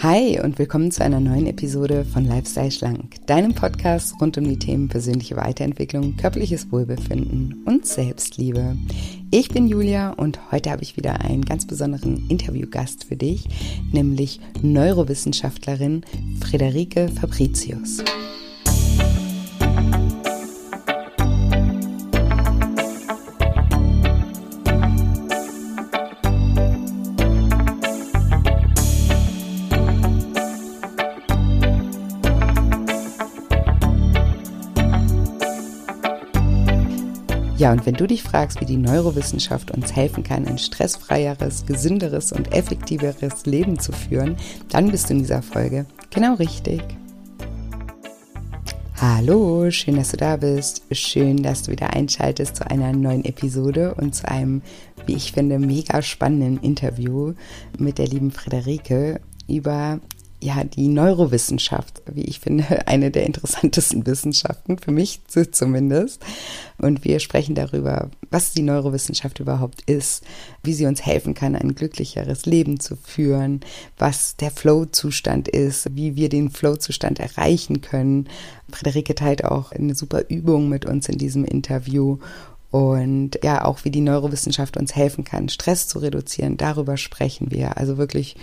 Hi und willkommen zu einer neuen Episode von Lifestyle Schlank, deinem Podcast rund um die Themen persönliche Weiterentwicklung, körperliches Wohlbefinden und Selbstliebe. Ich bin Julia und heute habe ich wieder einen ganz besonderen Interviewgast für dich, nämlich Neurowissenschaftlerin Friederike Fabricius. Ja, und wenn du dich fragst, wie die Neurowissenschaft uns helfen kann, ein stressfreieres, gesünderes und effektiveres Leben zu führen, dann bist du in dieser Folge genau richtig. Hallo, schön, dass du da bist. Schön, dass du wieder einschaltest zu einer neuen Episode und zu einem, wie ich finde, mega spannenden Interview mit der lieben Friederike über die Neurowissenschaft, wie ich finde, eine der interessantesten Wissenschaften, für mich zumindest. Und wir sprechen darüber, was die Neurowissenschaft überhaupt ist, wie sie uns helfen kann, ein glücklicheres Leben zu führen, was der Flow-Zustand ist, wie wir den Flow-Zustand erreichen können. Friederike teilt auch eine super Übung mit uns in diesem Interview. Und ja, auch wie die Neurowissenschaft uns helfen kann, Stress zu reduzieren, darüber sprechen wir. Also wirklich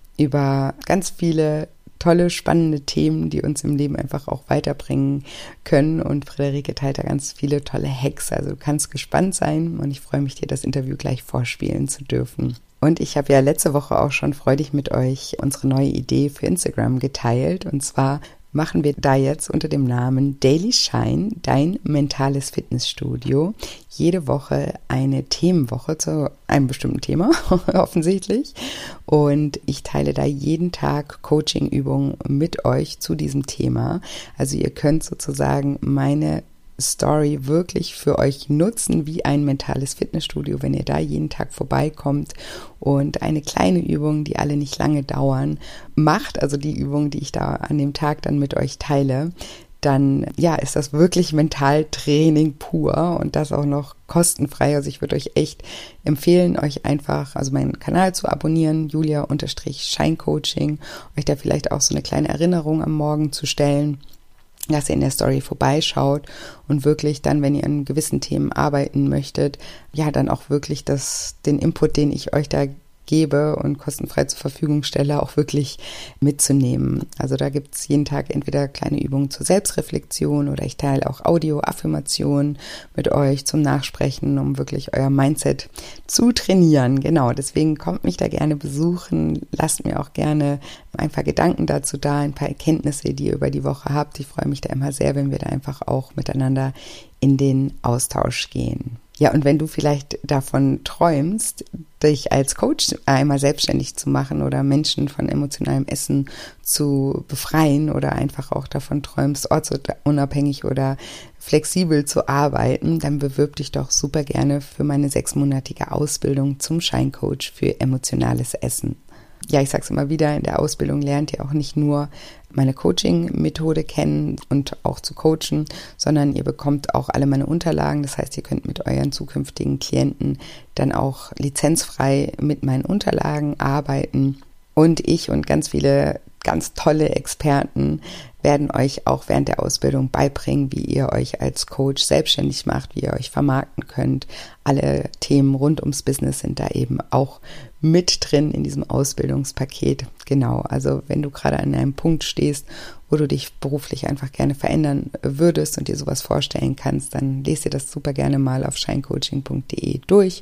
über ganz viele tolle, spannende Themen, die uns im Leben einfach auch weiterbringen können. Und Friederike teilt da ganz viele tolle Hacks. Also du kannst gespannt sein und ich freue mich, dir das Interview gleich vorspielen zu dürfen. Und ich habe ja letzte Woche auch schon freudig mit euch unsere neue Idee für Instagram geteilt. Und zwar machen wir da jetzt unter dem Namen Daily Shine, dein mentales Fitnessstudio, jede Woche eine Themenwoche zu einem bestimmten Thema, offensichtlich. Und ich teile da jeden Tag Coaching-Übungen mit euch zu diesem Thema. Also ihr könnt sozusagen meine Story wirklich für euch nutzen wie ein mentales Fitnessstudio, wenn ihr da jeden Tag vorbeikommt und eine kleine Übung, die alle nicht lange dauern, macht, also die Übung, die ich da an dem Tag dann mit euch teile, dann ist das wirklich Mentaltraining pur und das auch noch kostenfrei. Also ich würde euch echt empfehlen, euch einfach, also meinen Kanal zu abonnieren, Julia_Scheincoaching, euch da vielleicht auch so eine kleine Erinnerung am Morgen zu stellen, dass ihr in der Story vorbeischaut und wirklich dann, wenn ihr an gewissen Themen arbeiten möchtet, dann auch wirklich den Input, den ich euch da gebe und kostenfrei zur Verfügung stelle, auch wirklich mitzunehmen. Also da gibt es jeden Tag entweder kleine Übungen zur Selbstreflexion oder ich teile auch Audio-Affirmationen mit euch zum Nachsprechen, um wirklich euer Mindset zu trainieren. Genau, deswegen kommt mich da gerne besuchen. Lasst mir auch gerne ein paar Gedanken dazu da, ein paar Erkenntnisse, die ihr über die Woche habt. Ich freue mich da immer sehr, wenn wir da einfach auch miteinander in den Austausch gehen. Ja, und wenn du vielleicht davon träumst, dich als Coach einmal selbstständig zu machen oder Menschen von emotionalem Essen zu befreien oder einfach auch davon träumst, ortsunabhängig oder flexibel zu arbeiten, dann bewirb dich doch super gerne für meine 6-monatige Ausbildung zum Scheincoach für emotionales Essen. Ja, ich sage es immer wieder, in der Ausbildung lernt ihr auch nicht nur meine Coaching-Methode kennen und auch zu coachen, sondern ihr bekommt auch alle meine Unterlagen. Das heißt, ihr könnt mit euren zukünftigen Klienten dann auch lizenzfrei mit meinen Unterlagen arbeiten. Und ich und ganz viele ganz tolle Experten werden euch auch während der Ausbildung beibringen, wie ihr euch als Coach selbstständig macht, wie ihr euch vermarkten könnt. Alle Themen rund ums Business sind da eben auch mit drin in diesem Ausbildungspaket. Genau, also wenn du gerade an einem Punkt stehst, wo du dich beruflich einfach gerne verändern würdest und dir sowas vorstellen kannst, dann lest dir das super gerne mal auf scheincoaching.de durch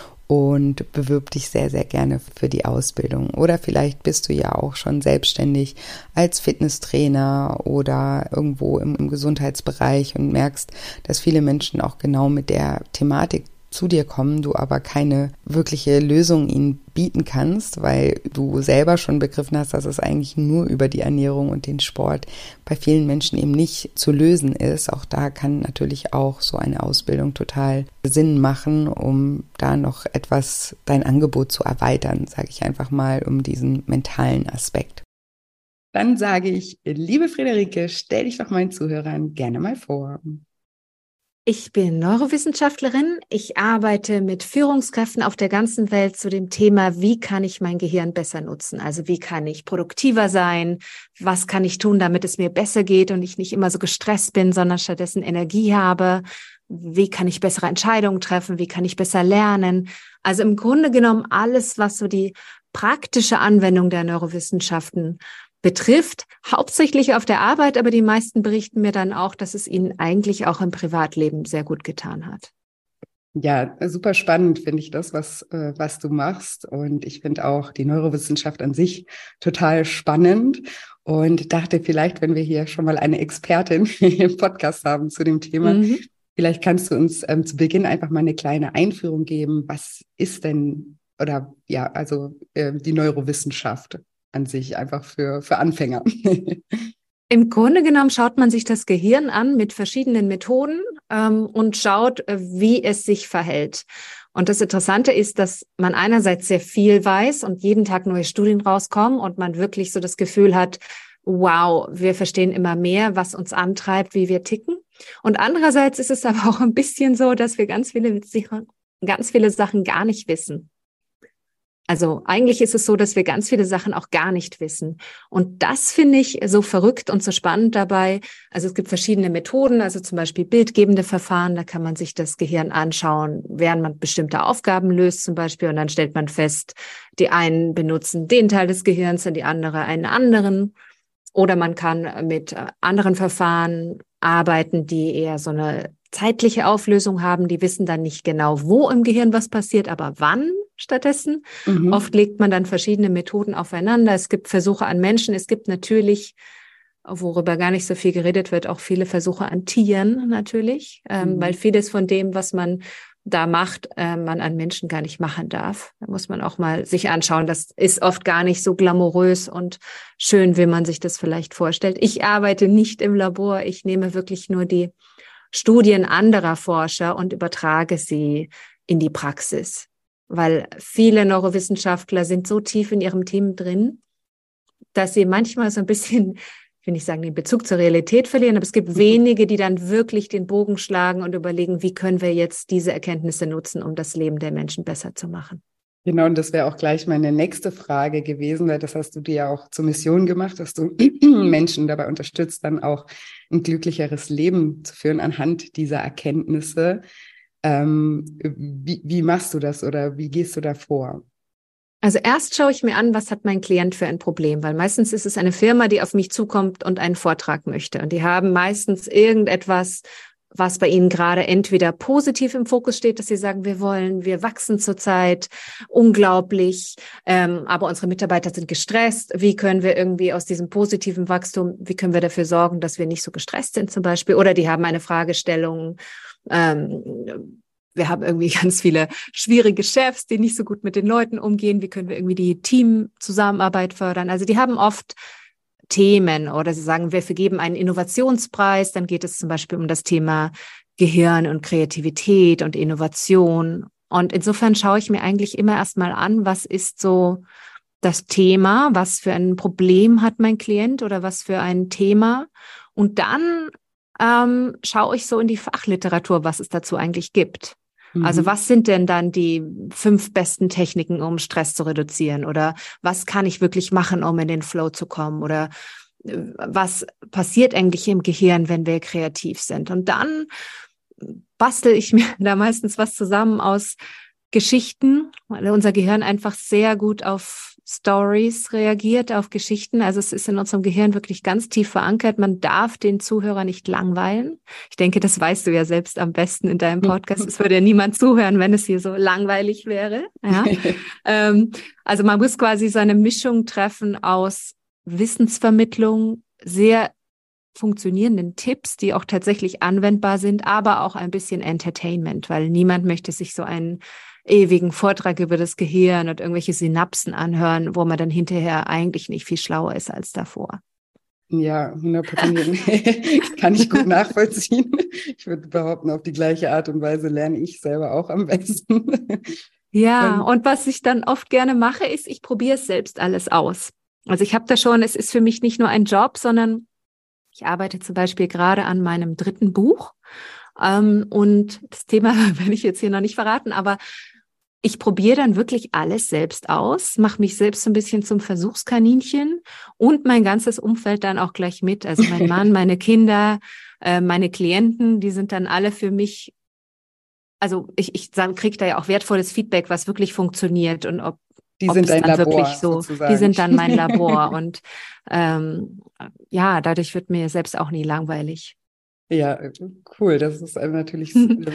und bewirb dich sehr, sehr gerne für die Ausbildung. Oder vielleicht bist du ja auch schon selbstständig als Fitnesstrainer oder irgendwo im Gesundheitsbereich und merkst, dass viele Menschen auch genau mit der Thematik zu dir kommen, du aber keine wirkliche Lösung ihnen bieten kannst, weil du selber schon begriffen hast, dass es eigentlich nur über die Ernährung und den Sport bei vielen Menschen eben nicht zu lösen ist. Auch da kann natürlich auch so eine Ausbildung total Sinn machen, um da noch etwas dein Angebot zu erweitern, sage ich einfach mal, um diesen mentalen Aspekt. Dann sage ich, liebe Friederike, stell dich doch meinen Zuhörern gerne mal vor. Ich bin Neurowissenschaftlerin. Ich arbeite mit Führungskräften auf der ganzen Welt zu dem Thema, wie kann ich mein Gehirn besser nutzen? Also wie kann ich produktiver sein? Was kann ich tun, damit es mir besser geht und ich nicht immer so gestresst bin, sondern stattdessen Energie habe? Wie kann ich bessere Entscheidungen treffen? Wie kann ich besser lernen? Also im Grunde genommen alles, was so die praktische Anwendung der Neurowissenschaften betrifft, hauptsächlich auf der Arbeit, aber die meisten berichten mir dann auch, dass es ihnen eigentlich auch im Privatleben sehr gut getan hat. Ja, super spannend finde ich das, was du machst. Und ich finde auch die Neurowissenschaft an sich total spannend und dachte vielleicht, wenn wir hier schon mal eine Expertin im Podcast haben zu dem Thema, vielleicht kannst du uns zu Beginn einfach mal eine kleine Einführung geben. Was ist denn, oder ja, also die Neurowissenschaft an sich, einfach für Anfänger? Im Grunde genommen schaut man sich das Gehirn an mit verschiedenen Methoden und schaut, wie es sich verhält. Und das Interessante ist, dass man einerseits sehr viel weiß und jeden Tag neue Studien rauskommen und man wirklich so das Gefühl hat, wow, wir verstehen immer mehr, was uns antreibt, wie wir ticken. Und andererseits ist es aber auch ein bisschen so, dass wir ganz viele Sachen gar nicht wissen. Also eigentlich ist es so, dass wir ganz viele Sachen auch gar nicht wissen. Und das finde ich so verrückt und so spannend dabei. Also es gibt verschiedene Methoden, also zum Beispiel bildgebende Verfahren. Da kann man sich das Gehirn anschauen, während man bestimmte Aufgaben löst zum Beispiel. Und dann stellt man fest, die einen benutzen den Teil des Gehirns und die andere einen anderen. Oder man kann mit anderen Verfahren arbeiten, die eher so eine zeitliche Auflösung haben. Die wissen dann nicht genau, wo im Gehirn was passiert, aber wann stattdessen. Oft legt man dann verschiedene Methoden aufeinander. Es gibt Versuche an Menschen. Es gibt natürlich, worüber gar nicht so viel geredet wird, auch viele Versuche an Tieren natürlich, weil vieles von dem, was man da macht, man an Menschen gar nicht machen darf. Da muss man auch mal sich anschauen. Das ist oft gar nicht so glamourös und schön, wie man sich das vielleicht vorstellt. Ich arbeite nicht im Labor. Ich nehme wirklich nur die Studien anderer Forscher und übertrage sie in die Praxis. Weil viele Neurowissenschaftler sind so tief in ihrem Team drin, dass sie manchmal so ein bisschen, ich will nicht sagen, den Bezug zur Realität verlieren, aber es gibt wenige, die dann wirklich den Bogen schlagen und überlegen, wie können wir jetzt diese Erkenntnisse nutzen, um das Leben der Menschen besser zu machen. Genau, und das wäre auch gleich meine nächste Frage gewesen, weil das hast du dir ja auch zur Mission gemacht, dass du Menschen dabei unterstützt, dann auch ein glücklicheres Leben zu führen anhand dieser Erkenntnisse. Wie machst du das oder wie gehst du da vor? Also erst schaue ich mir an, was hat mein Klient für ein Problem, weil meistens ist es eine Firma, die auf mich zukommt und einen Vortrag möchte. Und die haben meistens irgendetwas, was bei ihnen gerade entweder positiv im Fokus steht, dass sie sagen, wir wachsen zurzeit unglaublich, aber unsere Mitarbeiter sind gestresst. Wie können wir irgendwie aus diesem positiven Wachstum, wie können wir dafür sorgen, dass wir nicht so gestresst sind zum Beispiel? Oder die haben eine Fragestellung, wir haben irgendwie ganz viele schwierige Chefs, die nicht so gut mit den Leuten umgehen. Wie können wir irgendwie die Teamzusammenarbeit fördern? Also die haben oft Themen oder sie sagen, wir vergeben einen Innovationspreis. Dann geht es zum Beispiel um das Thema Gehirn und Kreativität und Innovation. Und insofern schaue ich mir eigentlich immer erstmal an, was ist so das Thema, was für ein Problem hat mein Klient oder was für ein Thema. Und dann schaue ich so in die Fachliteratur, was es dazu eigentlich gibt. Also was sind denn dann die 5 besten Techniken, um Stress zu reduzieren? Oder was kann ich wirklich machen, um in den Flow zu kommen? Oder was passiert eigentlich im Gehirn, wenn wir kreativ sind? Und dann bastel ich mir da meistens was zusammen aus Geschichten, weil unser Gehirn einfach sehr gut auf Stories reagiert, auf Geschichten. Also es ist in unserem Gehirn wirklich ganz tief verankert. Man darf den Zuhörer nicht langweilen. Ich denke, das weißt du ja selbst am besten in deinem Podcast. Es würde ja niemand zuhören, wenn es hier so langweilig wäre. Ja? Also man muss quasi so eine Mischung treffen aus Wissensvermittlung, sehr funktionierenden Tipps, die auch tatsächlich anwendbar sind, aber auch ein bisschen Entertainment, weil niemand möchte sich so einen ewigen Vortrag über das Gehirn und irgendwelche Synapsen anhören, wo man dann hinterher eigentlich nicht viel schlauer ist als davor. Ja, 100%. Kann ich gut nachvollziehen. Ich würde behaupten, auf die gleiche Art und Weise lerne ich selber auch am besten. Ja, und was ich dann oft gerne mache, ist, ich probiere es selbst alles aus. Also ich habe da schon, es ist für mich nicht nur ein Job, sondern ich arbeite zum Beispiel gerade an meinem 3. Buch. Und das Thema werde ich jetzt hier noch nicht verraten, aber ich probiere dann wirklich alles selbst aus, mache mich selbst so ein bisschen zum Versuchskaninchen und mein ganzes Umfeld dann auch gleich mit. Also mein Mann, meine Kinder, meine Klienten, die sind dann alle für mich, also ich kriege da ja auch wertvolles Feedback, was wirklich funktioniert und Die ob sind es dein dann Labor wirklich so, sozusagen. die sind dann mein Labor und ja, dadurch wird mir selbst auch nie langweilig. Ja, cool. Das ist natürlich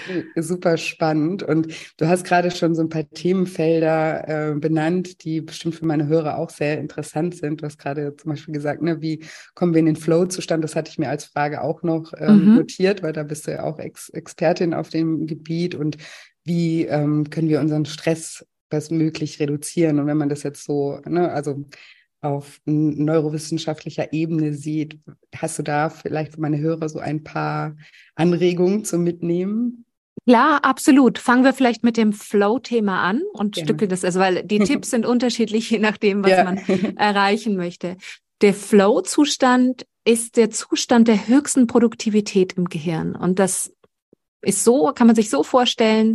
super spannend. Und du hast gerade schon so ein paar Themenfelder benannt, die bestimmt für meine Hörer auch sehr interessant sind. Du hast gerade zum Beispiel gesagt, ne, wie kommen wir in den Flow-Zustand? Das hatte ich mir als Frage auch noch notiert, weil da bist du ja auch Expertin auf dem Gebiet. Und wie können wir unseren Stress bestmöglich reduzieren? Und wenn man das jetzt so, ne, also auf neurowissenschaftlicher Ebene sieht. Hast du da vielleicht für meine Hörer so ein paar Anregungen zum Mitnehmen? Ja, absolut. Fangen wir vielleicht mit dem Flow-Thema an und Gerne. stückeln das, also weil die Tipps sind unterschiedlich, je nachdem, was Ja. man erreichen möchte. Der Flow-Zustand ist der Zustand der höchsten Produktivität im Gehirn. Und das ist so, kann man sich so vorstellen,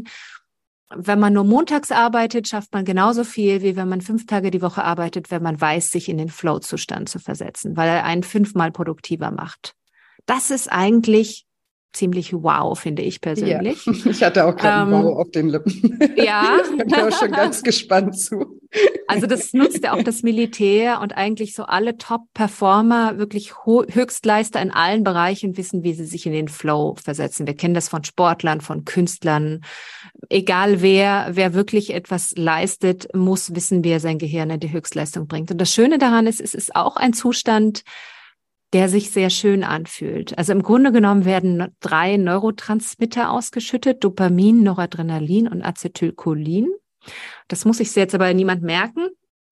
wenn man nur montags arbeitet, schafft man genauso viel, wie wenn man 5 Tage die Woche arbeitet, wenn man weiß, sich in den Flow-Zustand zu versetzen, weil er einen 5-mal produktiver macht. Das ist eigentlich ziemlich wow, finde ich persönlich. Ja, ich hatte auch gerade einen Wow auf den Lippen. Ja. Ich bin da schon ganz gespannt zu. Also das nutzt ja auch das Militär und eigentlich so alle Top-Performer, wirklich Höchstleister in allen Bereichen wissen, wie sie sich in den Flow versetzen. Wir kennen das von Sportlern, von Künstlern. Egal wer wirklich etwas leistet, muss wissen, wie er sein Gehirn in die Höchstleistung bringt. Und das Schöne daran ist, es ist auch ein Zustand, der sich sehr schön anfühlt. Also im Grunde genommen werden 3 Neurotransmitter ausgeschüttet: Dopamin, Noradrenalin und Acetylcholin. Das muss sich jetzt aber niemand merken,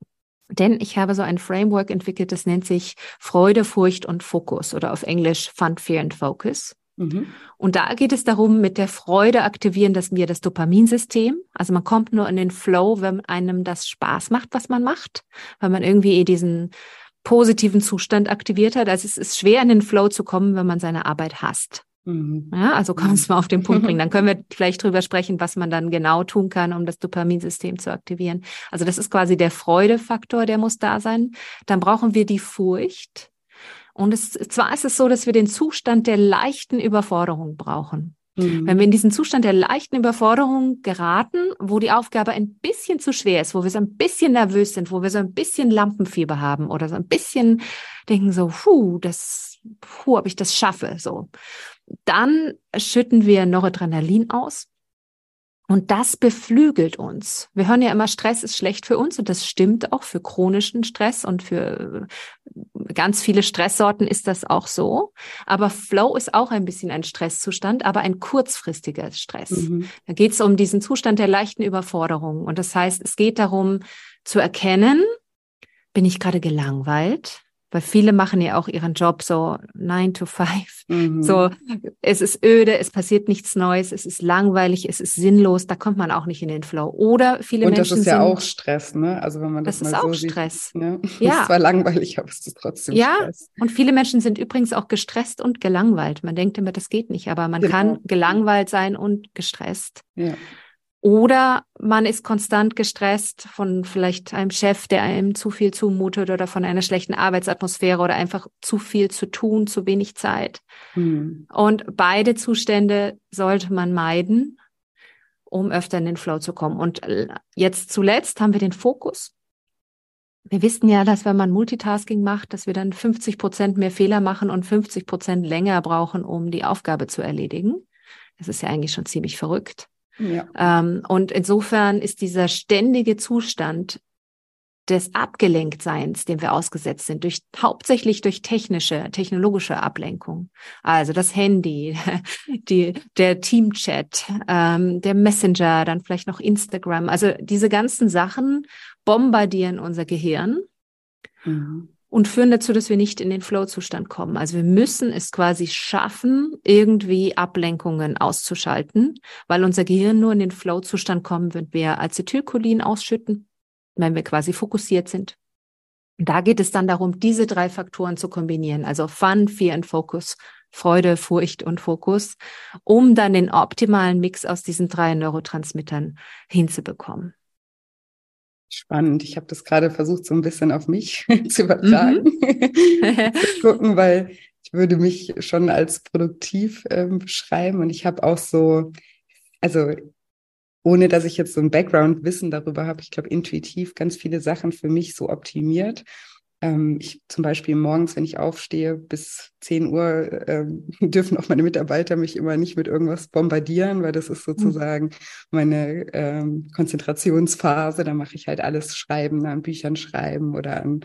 denn ich habe so ein Framework entwickelt, das nennt sich Freude, Furcht und Fokus oder auf Englisch Fun, Fear and Focus. Und da geht es darum, mit der Freude aktivieren wir das Dopaminsystem. Also man kommt nur in den Flow, wenn einem das Spaß macht, was man macht, weil man irgendwie diesen positiven Zustand aktiviert hat. Also es ist schwer, in den Flow zu kommen, wenn man seine Arbeit hasst. Ja, also kann man es mal auf den Punkt bringen. Dann können wir vielleicht drüber sprechen, was man dann genau tun kann, um das Dopaminsystem zu aktivieren. Also das ist quasi der Freudefaktor, der muss da sein. Dann brauchen wir die Furcht. Und zwar ist es so, dass wir den Zustand der leichten Überforderung brauchen. Wenn wir in diesen Zustand der leichten Überforderung geraten, wo die Aufgabe ein bisschen zu schwer ist, wo wir so ein bisschen nervös sind, wo wir so ein bisschen Lampenfieber haben oder so ein bisschen denken so, ob ich das schaffe, so. Dann schütten wir Noradrenalin aus und das beflügelt uns. Wir hören ja immer, Stress ist schlecht für uns und das stimmt auch für chronischen Stress und für ganz viele Stresssorten ist das auch so. Aber Flow ist auch ein bisschen ein Stresszustand, aber ein kurzfristiger Stress. Da geht es um diesen Zustand der leichten Überforderung. Und das heißt, es geht darum zu erkennen, bin ich gerade gelangweilt? Weil viele machen ja auch ihren Job so 9 to 5. So, es ist öde, es passiert nichts Neues, es ist langweilig, es ist sinnlos, da kommt man auch nicht in den Flow. Oder viele Menschen Und das ist ja auch Stress, ne? Also wenn man das mal so sieht. Stress. Ne? Ja. Ist zwar langweilig, aber es ist trotzdem Stress. Und viele Menschen sind übrigens auch gestresst und gelangweilt. Man denkt immer, das geht nicht, aber man kann gelangweilt sein und gestresst. Ja. Oder man ist konstant gestresst von vielleicht einem Chef, der einem zu viel zumutet oder von einer schlechten Arbeitsatmosphäre oder einfach zu viel zu tun, zu wenig Zeit. Und beide Zustände sollte man meiden, um öfter in den Flow zu kommen. Und jetzt zuletzt haben wir den Fokus. Wir wissen ja, dass wenn man Multitasking macht, dass wir dann 50% mehr Fehler machen und 50% länger brauchen, um die Aufgabe zu erledigen. Das ist ja eigentlich schon ziemlich verrückt. Ja. Und insofern ist dieser ständige Zustand des Abgelenktseins, dem wir ausgesetzt sind, hauptsächlich durch technologische Ablenkung. Also das Handy, der Teamchat, der Messenger, dann vielleicht noch Instagram. Also diese ganzen Sachen bombardieren unser Gehirn und führen dazu, dass wir nicht in den Flow-Zustand kommen. Also wir müssen es quasi schaffen, irgendwie Ablenkungen auszuschalten, weil unser Gehirn nur in den Flow-Zustand kommen wird, wenn wir Acetylcholin ausschütten, wenn wir quasi fokussiert sind. Und da geht es dann darum, diese 3 Faktoren zu kombinieren, also Fun, Fear und Focus, Freude, Furcht und Fokus, um dann den optimalen Mix aus diesen 3 Neurotransmittern hinzubekommen. Spannend. Ich habe das gerade versucht, so ein bisschen auf mich zu übertragen, Mhm. zu gucken, weil ich würde mich schon als produktiv beschreiben und ich habe auch so, also ohne dass ich jetzt so ein Background-Wissen darüber habe, ich glaube intuitiv ganz viele Sachen für mich so optimiert. Ich zum Beispiel morgens, wenn ich aufstehe, bis 10 Uhr dürfen auch meine Mitarbeiter mich immer nicht mit irgendwas bombardieren, weil das ist sozusagen meine Konzentrationsphase. Da mache ich halt alles schreiben, an Büchern schreiben oder an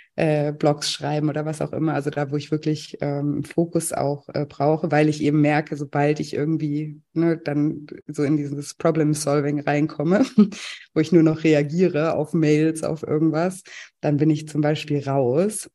Blogs schreiben oder was auch immer. Also da, wo ich wirklich Fokus auch brauche, weil ich eben merke, sobald ich irgendwie dann so in dieses Problem-Solving reinkomme, wo ich nur noch reagiere auf Mails, auf irgendwas, dann bin ich zum Beispiel raus.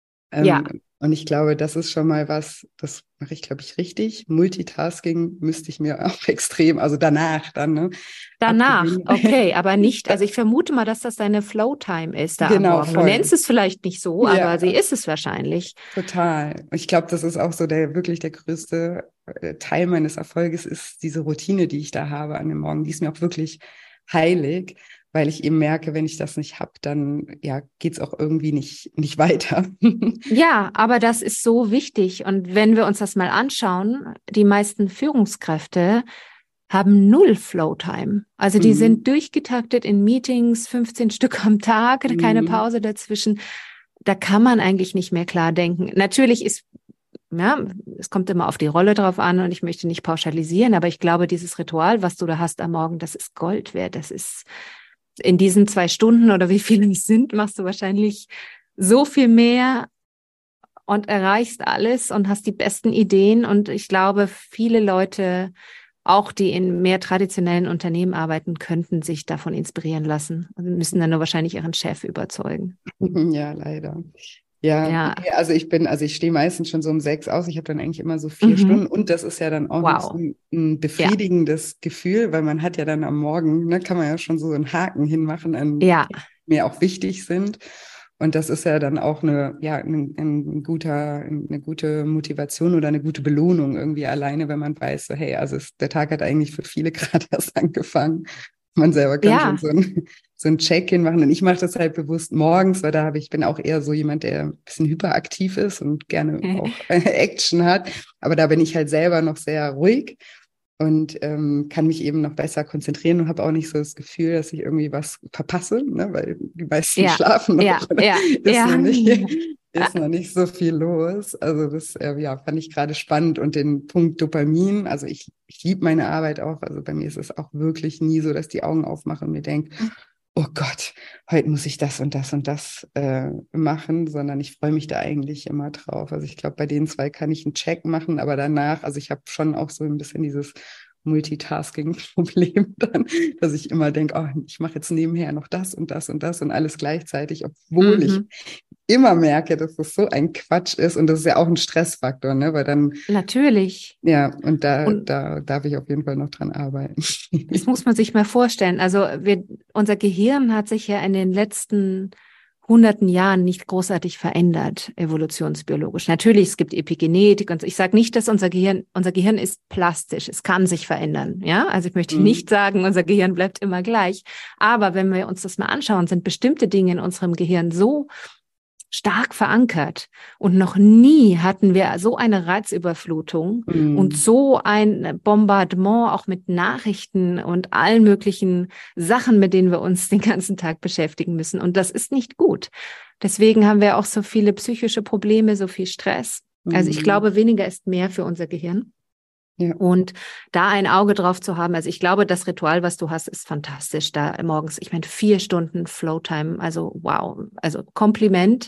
Ja. Und ich glaube, das ist schon mal was, das mache ich, glaube ich, richtig. Multitasking müsste ich mir auch extrem, also danach dann, ne, Danach, abgewöhnen. okay, aber nicht, also ich vermute mal, dass das deine Flow-Time ist da am Genau, Morgen. Du nennst voll. es vielleicht nicht so, aber Ja, sie ist es wahrscheinlich. total. Ich glaube, das ist auch so wirklich der größte Teil meines Erfolges ist diese Routine, die ich da habe an dem Morgen. Die ist mir auch wirklich heilig, weil ich eben merke, wenn ich das nicht habe, dann ja, geht es auch irgendwie nicht weiter. Ja, aber das ist so wichtig. Und wenn wir uns das mal anschauen, die meisten Führungskräfte haben 0 Flow-Time. Also die Mhm. sind durchgetaktet in Meetings, 15 Stück am Tag, keine Mhm. Pause dazwischen. Da kann man eigentlich nicht mehr klar denken. Natürlich ist, ja, es kommt immer auf die Rolle drauf an und ich möchte nicht pauschalisieren, aber ich glaube, dieses Ritual, was du da hast am Morgen, das ist Gold wert. Das ist in diesen 2 Stunden oder wie viele es sind, machst du wahrscheinlich so viel mehr und erreichst alles und hast die besten Ideen. Und ich glaube, viele Leute, auch die in mehr traditionellen Unternehmen arbeiten, könnten sich davon inspirieren lassen und müssen dann nur wahrscheinlich ihren Chef überzeugen. Ja, leider. Ja, Ja, nee, also ich stehe meistens schon so um 6 aus. Ich habe dann eigentlich immer so 4 Stunden mhm. und das ist ja dann auch noch so Wow. ein Ja, befriedigendes Gefühl, weil man hat ja dann am Morgen, ne, kann man ja schon so einen Haken hinmachen an ja, Themen, die mir auch wichtig sind. Und das ist ja dann auch eine gute Motivation oder eine gute Belohnung irgendwie alleine, wenn man weiß, so, hey, also der Tag hat eigentlich für viele gerade erst angefangen. Man selber kann schon ja, so ein Check-in machen. Und ich mache das halt bewusst morgens, weil ich bin auch eher so jemand, der ein bisschen hyperaktiv ist und gerne auch Action hat. Aber da bin ich halt selber noch sehr ruhig und kann mich eben noch besser konzentrieren und habe auch nicht so das Gefühl, dass ich irgendwie was verpasse, ne? Weil die meisten ja, schlafen noch ja, oder ja, ist noch ja. nicht, ist noch nicht so viel los. Also das ja, fand ich gerade spannend und den Punkt Dopamin, also ich liebe meine Arbeit auch, also bei mir ist es auch wirklich nie so, dass die Augen aufmachen und mir denke, oh Gott, heute muss ich das und das und das machen, sondern ich freue mich da eigentlich immer drauf. Also ich glaube, bei den 2 kann ich einen Check machen, aber danach, also ich habe schon auch so ein bisschen dieses Multitasking-Problem dann, dass ich immer denke, oh, ich mache jetzt nebenher noch das und das und das und alles gleichzeitig, obwohl ich Mhm. immer merke, dass das so ein Quatsch ist und das ist ja auch ein Stressfaktor, ne? Weil dann, Natürlich. ja, und Und da darf ich auf jeden Fall noch dran arbeiten. das muss man sich mal vorstellen. Also unser Gehirn hat sich ja in den letzten hunderten Jahren nicht großartig verändert, evolutionsbiologisch. Natürlich, es gibt Epigenetik und so. Ich sage nicht, dass unser Gehirn ist plastisch. Es kann sich verändern. Ja, also ich möchte nicht Mhm. sagen, unser Gehirn bleibt immer gleich. Aber wenn wir uns das mal anschauen, sind bestimmte Dinge in unserem Gehirn so stark verankert. Und noch nie hatten wir so eine Reizüberflutung und Mhm. so ein Bombardement auch mit Nachrichten und allen möglichen Sachen, mit denen wir uns den ganzen Tag beschäftigen müssen. Und das ist nicht gut. Deswegen haben wir auch so viele psychische Probleme, so viel Stress. Also ich Mhm. glaube, weniger ist mehr für unser Gehirn. Ja. Und da ein Auge drauf zu haben, also ich glaube, das Ritual, was du hast, ist fantastisch. Da morgens, ich meine, 4 Stunden Flowtime, also wow, also Kompliment.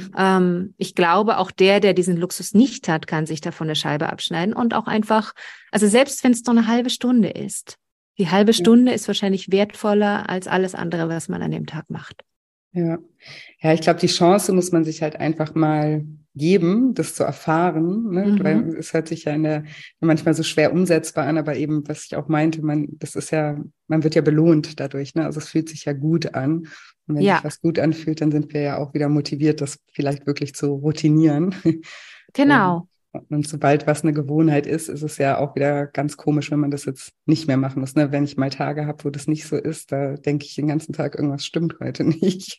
Ich glaube, auch der diesen Luxus nicht hat, kann sich davon eine Scheibe abschneiden und auch einfach, also selbst wenn es nur eine halbe Stunde ist, die halbe Ja. Stunde ist wahrscheinlich wertvoller als alles andere, was man an dem Tag macht. Ja. Ja, ich glaube, die Chance muss man sich halt einfach mal geben, das zu erfahren, ne? Weil Mhm. es hört sich ja manchmal so schwer umsetzbar an, aber eben, was ich auch meinte, das ist ja, man wird ja belohnt dadurch, ne? Also es fühlt sich ja gut an. Und wenn sich Ja, was gut anfühlt, dann sind wir ja auch wieder motiviert, das vielleicht wirklich zu routinieren. Und, genau. und sobald was eine Gewohnheit ist, ist es ja auch wieder ganz komisch, wenn man das jetzt nicht mehr machen muss. Ne? Wenn ich mal Tage habe, wo das nicht so ist, da denke ich den ganzen Tag, irgendwas stimmt heute nicht.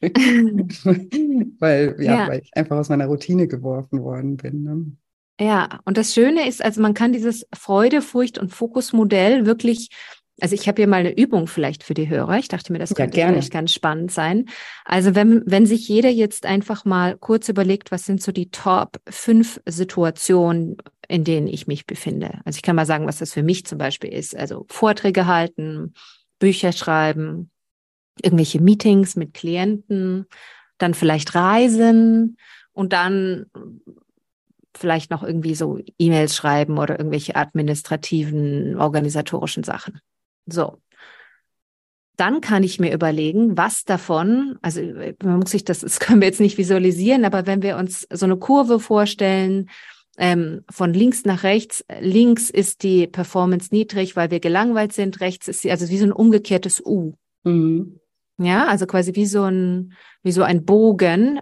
Ja. Weil ich einfach aus meiner Routine geworfen worden bin. Ne? Ja, und das Schöne ist, also man kann dieses Freude, Furcht und Fokusmodell wirklich, also ich habe hier mal eine Übung vielleicht für die Hörer. Ich dachte mir, das Ja, könnte gerne. vielleicht ganz spannend sein. Also wenn sich jeder jetzt einfach mal kurz überlegt, was sind so die Top 5 Situationen, in denen ich mich befinde. Also ich kann mal sagen, was das für mich zum Beispiel ist. Also Vorträge halten, Bücher schreiben, irgendwelche Meetings mit Klienten, dann vielleicht Reisen und dann vielleicht noch irgendwie so E-Mails schreiben oder irgendwelche administrativen, organisatorischen Sachen. So. Dann kann ich mir überlegen, was davon, also man muss sich das können wir jetzt nicht visualisieren, aber wenn wir uns so eine Kurve vorstellen, von links nach rechts, links ist die Performance niedrig, weil wir gelangweilt sind, rechts ist sie, also wie so ein umgekehrtes U. Mhm. Ja, also quasi wie so ein Bogen,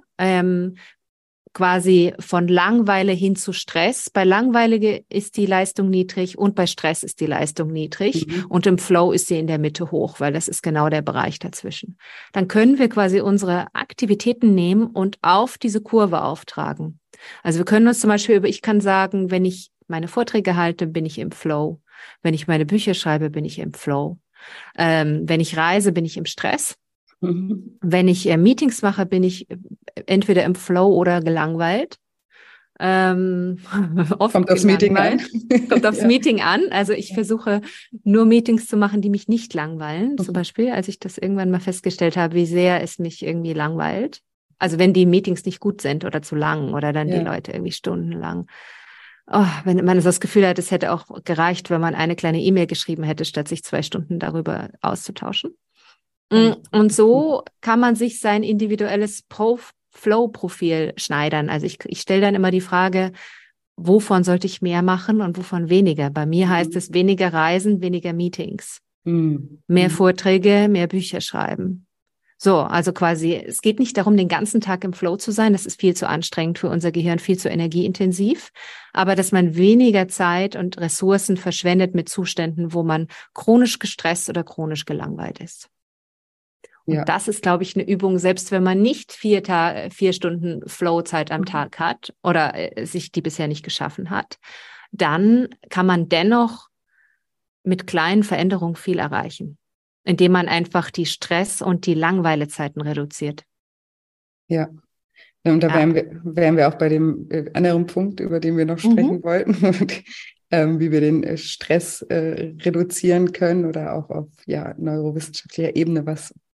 quasi von Langeweile hin zu Stress. Bei Langeweile ist die Leistung niedrig und bei Stress ist die Leistung niedrig Mhm. und im Flow ist sie in der Mitte hoch, weil das ist genau der Bereich dazwischen. Dann können wir quasi unsere Aktivitäten nehmen und auf diese Kurve auftragen. Also wir können uns zum Beispiel ich kann sagen, wenn ich meine Vorträge halte, bin ich im Flow. Wenn ich meine Bücher schreibe, bin ich im Flow. Wenn ich reise, bin ich im Stress. Mhm. Wenn ich Meetings mache, bin ich entweder im Flow oder gelangweilt. Ähm, oft Kommt aufs Meeting an. gelangweilt. Kommt aufs Ja. Meeting an. Also ich versuche nur Meetings zu machen, die mich nicht langweilen. Zum Beispiel, als ich das irgendwann mal festgestellt habe, wie sehr es mich irgendwie langweilt. Also wenn die Meetings nicht gut sind oder zu lang oder dann die Ja. Leute irgendwie stundenlang. Oh, wenn man das Gefühl hat, es hätte auch gereicht, wenn man eine kleine E-Mail geschrieben hätte, statt sich 2 Stunden darüber auszutauschen. Und so kann man sich sein individuelles Flow-Profil schneidern. Also ich stelle dann immer die Frage, wovon sollte ich mehr machen und wovon weniger? Bei mir heißt Mhm. es weniger Reisen, weniger Meetings, Mhm. mehr Mhm. Vorträge, mehr Bücher schreiben. So, also quasi, es geht nicht darum, den ganzen Tag im Flow zu sein. Das ist viel zu anstrengend für unser Gehirn, viel zu energieintensiv. Aber dass man weniger Zeit und Ressourcen verschwendet mit Zuständen, wo man chronisch gestresst oder chronisch gelangweilt ist. Und Ja. das ist, glaube ich, eine Übung, selbst wenn man nicht 4 Stunden Flow-Zeit am Mhm. Tag hat oder sich die bisher nicht geschaffen hat, dann kann man dennoch mit kleinen Veränderungen viel erreichen, indem man einfach die Stress- und die Langweilezeiten reduziert. Ja. Und da Ja. wären wir auch bei dem anderen Punkt, über den wir noch Mhm. sprechen wollten, und, wie wir den Stress reduzieren können oder auch auf neurowissenschaftlicher Ebene,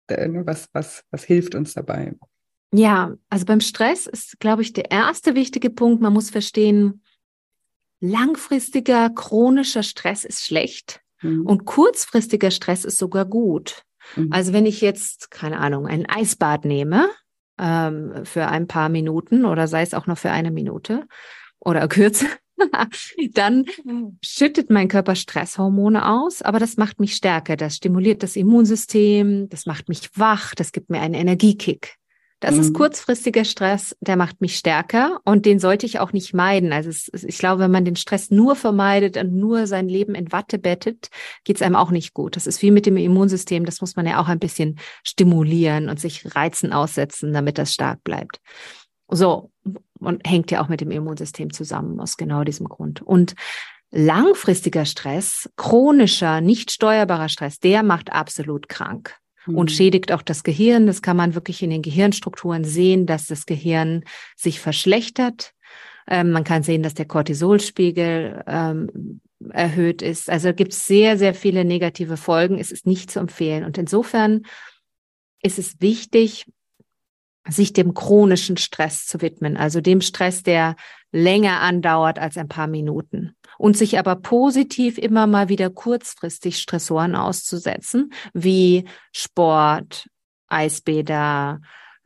was hilft uns dabei. Ja, also beim Stress ist, glaube ich, der erste wichtige Punkt, man muss verstehen, langfristiger chronischer Stress ist schlecht Mhm. und kurzfristiger Stress ist sogar gut. Also Mhm. wenn ich jetzt, keine Ahnung, ein Eisbad nehme für ein paar Minuten oder sei es auch nur für eine Minute oder kürzer, dann schüttet mein Körper Stresshormone aus, aber das macht mich stärker, das stimuliert das Immunsystem, das macht mich wach, das gibt mir einen Energiekick. Das ist Mhm. kurzfristiger Stress, der macht mich stärker und den sollte ich auch nicht meiden. Also ich glaube, wenn man den Stress nur vermeidet und nur sein Leben in Watte bettet, geht es einem auch nicht gut. Das ist wie mit dem Immunsystem, das muss man ja auch ein bisschen stimulieren und sich Reizen aussetzen, damit das stark bleibt. So, und hängt ja auch mit dem Immunsystem zusammen aus genau diesem Grund. Und langfristiger Stress, chronischer, nicht steuerbarer Stress, der macht absolut krank und Mhm. schädigt auch das Gehirn. Das kann man wirklich in den Gehirnstrukturen sehen, dass das Gehirn sich verschlechtert. Man kann sehen, dass der Cortisolspiegel erhöht ist. Also gibt es sehr, sehr viele negative Folgen. Es ist nicht zu empfehlen. Und insofern ist es wichtig, sich dem chronischen Stress zu widmen, also dem Stress, der länger andauert als ein paar Minuten und sich aber positiv immer mal wieder kurzfristig Stressoren auszusetzen, wie Sport, Eisbäder,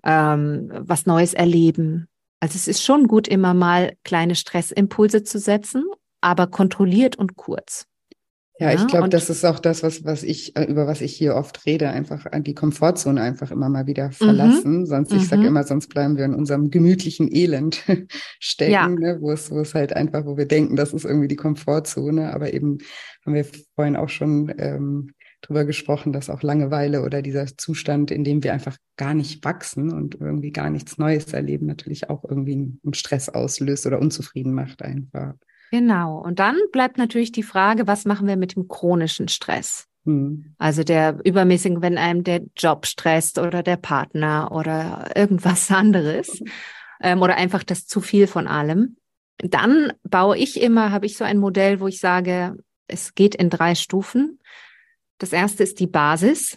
was Neues erleben. Also es ist schon gut, immer mal kleine Stressimpulse zu setzen, aber kontrolliert und kurz. Ja, ich Ja, glaube, und das ist auch das, über was ich hier oft rede, einfach an die Komfortzone einfach immer mal wieder mhm, verlassen. Ich sage mhm, immer, sonst bleiben wir in unserem gemütlichen Elend ja, stecken, ne, wo es halt einfach, wo wir denken, das ist irgendwie die Komfortzone. Aber eben haben wir vorhin auch schon drüber gesprochen, dass auch Langeweile oder dieser Zustand, in dem wir einfach gar nicht wachsen und irgendwie gar nichts Neues erleben, natürlich auch irgendwie einen Stress auslöst oder unzufrieden macht einfach. genau. Und dann bleibt natürlich die Frage, was machen wir mit dem chronischen Stress? Hm. Also der übermäßigen, wenn einem der Job stresst oder der Partner oder irgendwas anderes, oder einfach das zu viel von allem. Dann habe ich so ein Modell, wo ich sage, es geht in 3 Stufen. Das erste ist die Basis.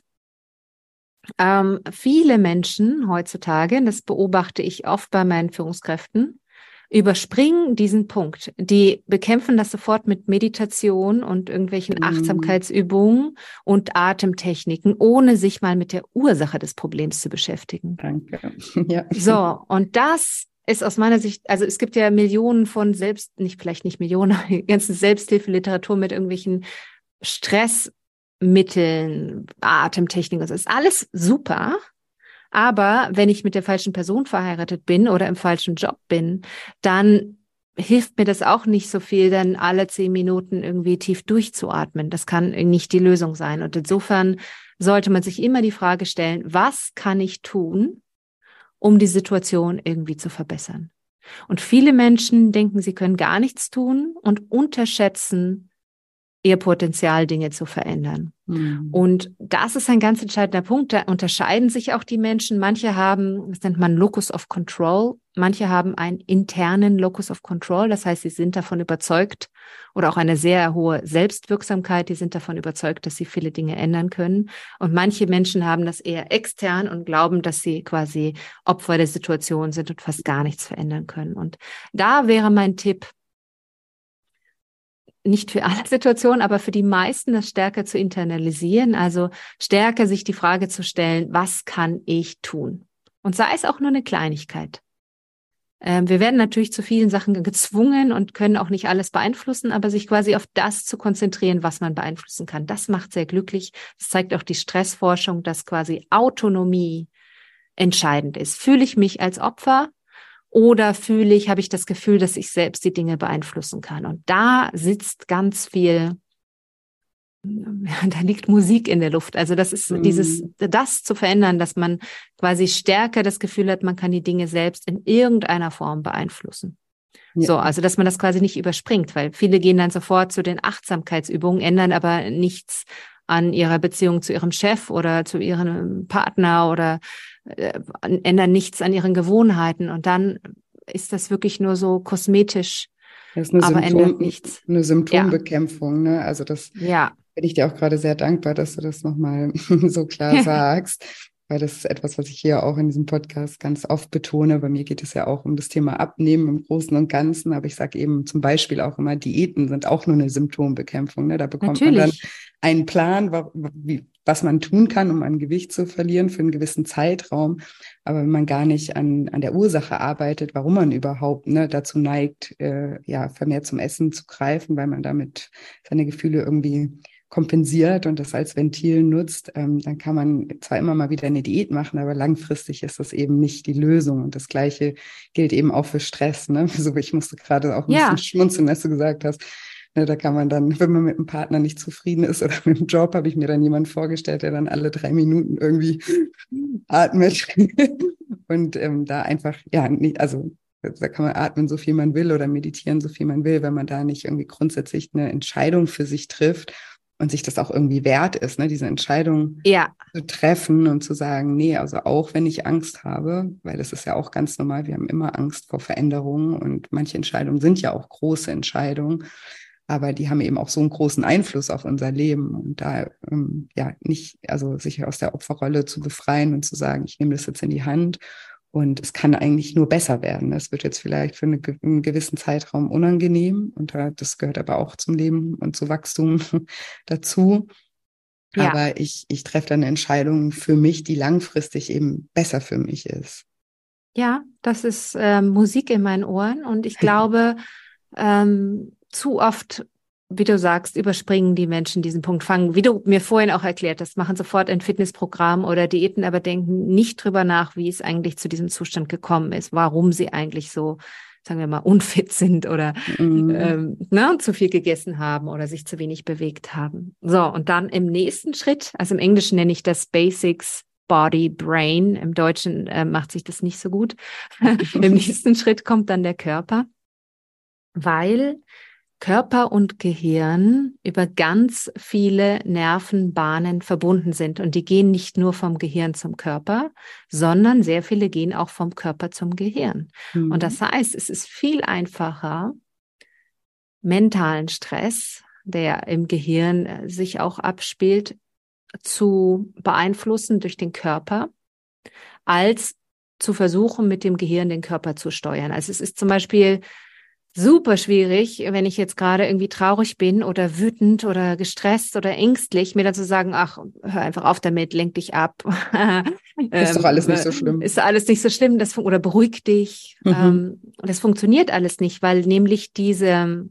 Viele Menschen heutzutage, das beobachte ich oft bei meinen Führungskräften, überspringen diesen Punkt. Die bekämpfen das sofort mit Meditation und irgendwelchen Hm. Achtsamkeitsübungen und Atemtechniken, ohne sich mal mit der Ursache des Problems zu beschäftigen. Danke. Ja. So, und das ist aus meiner Sicht, also es gibt ja Millionen von vielleicht nicht Millionen, aber die ganze Selbsthilfeliteratur mit irgendwelchen Stressmitteln, Atemtechniken, das ist alles super. Aber wenn ich mit der falschen Person verheiratet bin oder im falschen Job bin, dann hilft mir das auch nicht so viel, dann alle 10 Minuten irgendwie tief durchzuatmen. Das kann nicht die Lösung sein. Und insofern sollte man sich immer die Frage stellen, was kann ich tun, um die Situation irgendwie zu verbessern? Und viele Menschen denken, sie können gar nichts tun und unterschätzen ihr Potenzial, Dinge zu verändern. Hm. Und das ist ein ganz entscheidender Punkt. Da unterscheiden sich auch die Menschen. Manche haben, das nennt man Locus of Control. Manche haben einen internen Locus of Control. Das heißt, sie sind davon überzeugt oder auch eine sehr hohe Selbstwirksamkeit. Die sind davon überzeugt, dass sie viele Dinge ändern können. Und manche Menschen haben das eher extern und glauben, dass sie quasi Opfer der Situation sind und fast gar nichts verändern können. Und da wäre mein Tipp, nicht für alle Situationen, aber für die meisten das stärker zu internalisieren, also stärker sich die Frage zu stellen, was kann ich tun? Und sei es auch nur eine Kleinigkeit. Wir werden natürlich zu vielen Sachen gezwungen und können auch nicht alles beeinflussen, aber sich quasi auf das zu konzentrieren, was man beeinflussen kann, das macht sehr glücklich. Das zeigt auch die Stressforschung, dass quasi Autonomie entscheidend ist. Fühle ich mich als Opfer? Oder habe ich das Gefühl, dass ich selbst die Dinge beeinflussen kann? Und da sitzt ganz viel, da liegt Musik in der Luft. Also das ist Hm. das zu verändern, dass man quasi stärker das Gefühl hat, man kann die Dinge selbst in irgendeiner Form beeinflussen. Ja. So, also dass man das quasi nicht überspringt, weil viele gehen dann sofort zu den Achtsamkeitsübungen, ändern aber nichts an ihrer Beziehung zu ihrem Chef oder zu ihrem Partner oder ändern nichts an ihren Gewohnheiten. Und dann ist das wirklich nur so kosmetisch, Das ist aber ändert nichts. eine Ja, Symptombekämpfung, ne? Also das ja, bin ich dir auch gerade sehr dankbar, dass du das nochmal so klar sagst, weil das ist etwas, was ich hier auch in diesem Podcast ganz oft betone. Bei mir geht es ja auch um das Thema Abnehmen im Großen und Ganzen, aber ich sage eben zum Beispiel auch immer, Diäten sind auch nur eine Symptombekämpfung, ne? Da bekommt man dann natürlich. einen Plan, was man tun kann, um an Gewicht zu verlieren für einen gewissen Zeitraum. Aber wenn man gar nicht an der Ursache arbeitet, warum man überhaupt ne, dazu neigt, ja, vermehrt zum Essen zu greifen, weil man damit seine Gefühle irgendwie kompensiert und das als Ventil nutzt, dann kann man zwar immer mal wieder eine Diät machen, aber langfristig ist das eben nicht die Lösung. Und das Gleiche gilt eben auch für Stress. Ne? Also ich musste gerade auch ein bisschen Ja, schmunzeln, als du gesagt hast, ne, da kann man dann, wenn man mit dem Partner nicht zufrieden ist oder mit dem Job, habe ich mir dann jemanden vorgestellt, der dann alle 3 Minuten irgendwie atmet und da einfach, ja, nicht, also da kann man atmen, so viel man will oder meditieren, so viel man will, wenn man da nicht irgendwie grundsätzlich eine Entscheidung für sich trifft und sich das auch irgendwie wert ist, ne, diese Entscheidung ja, zu treffen und zu sagen, nee, also auch wenn ich Angst habe, weil das ist ja auch ganz normal, wir haben immer Angst vor Veränderungen und manche Entscheidungen sind ja auch große Entscheidungen, aber die haben eben auch so einen großen Einfluss auf unser Leben und da ja nicht, also sich aus der Opferrolle zu befreien und zu sagen, ich nehme das jetzt in die Hand und es kann eigentlich nur besser werden. Es wird jetzt vielleicht für einen gewissen Zeitraum unangenehm und das gehört aber auch zum Leben und zu Wachstum dazu. Ja. Aber ich treffe dann eine Entscheidung für mich, die langfristig eben besser für mich ist. Ja, das ist Musik in meinen Ohren und ich glaube, zu oft, wie du sagst, überspringen die Menschen diesen Punkt, fangen, wie du mir vorhin auch erklärt hast, machen sofort ein Fitnessprogramm oder Diäten, aber denken nicht drüber nach, wie es eigentlich zu diesem Zustand gekommen ist, warum sie eigentlich so, sagen wir mal, unfit sind oder zu viel gegessen haben oder sich zu wenig bewegt haben. So, und dann im nächsten Schritt, also im Englischen nenne ich das Basics Body, Brain. Im Deutschen macht sich das nicht so gut. Im nächsten Schritt kommt dann der Körper, weil Körper und Gehirn über ganz viele Nervenbahnen verbunden sind. Und die gehen nicht nur vom Gehirn zum Körper, sondern sehr viele gehen auch vom Körper zum Gehirn. Und das heißt, es ist viel einfacher, mentalen Stress, der im Gehirn sich auch abspielt, zu beeinflussen durch den Körper, als zu versuchen, mit dem Gehirn den Körper zu steuern. Also es ist zum Beispiel super schwierig, wenn ich jetzt gerade irgendwie traurig bin oder wütend oder gestresst oder ängstlich, mir dann zu sagen, ach, hör einfach auf damit, lenk dich ab. Ist doch alles nicht so schlimm. Ist alles nicht so schlimm, oder beruhig dich. Das funktioniert alles nicht, weil nämlich diese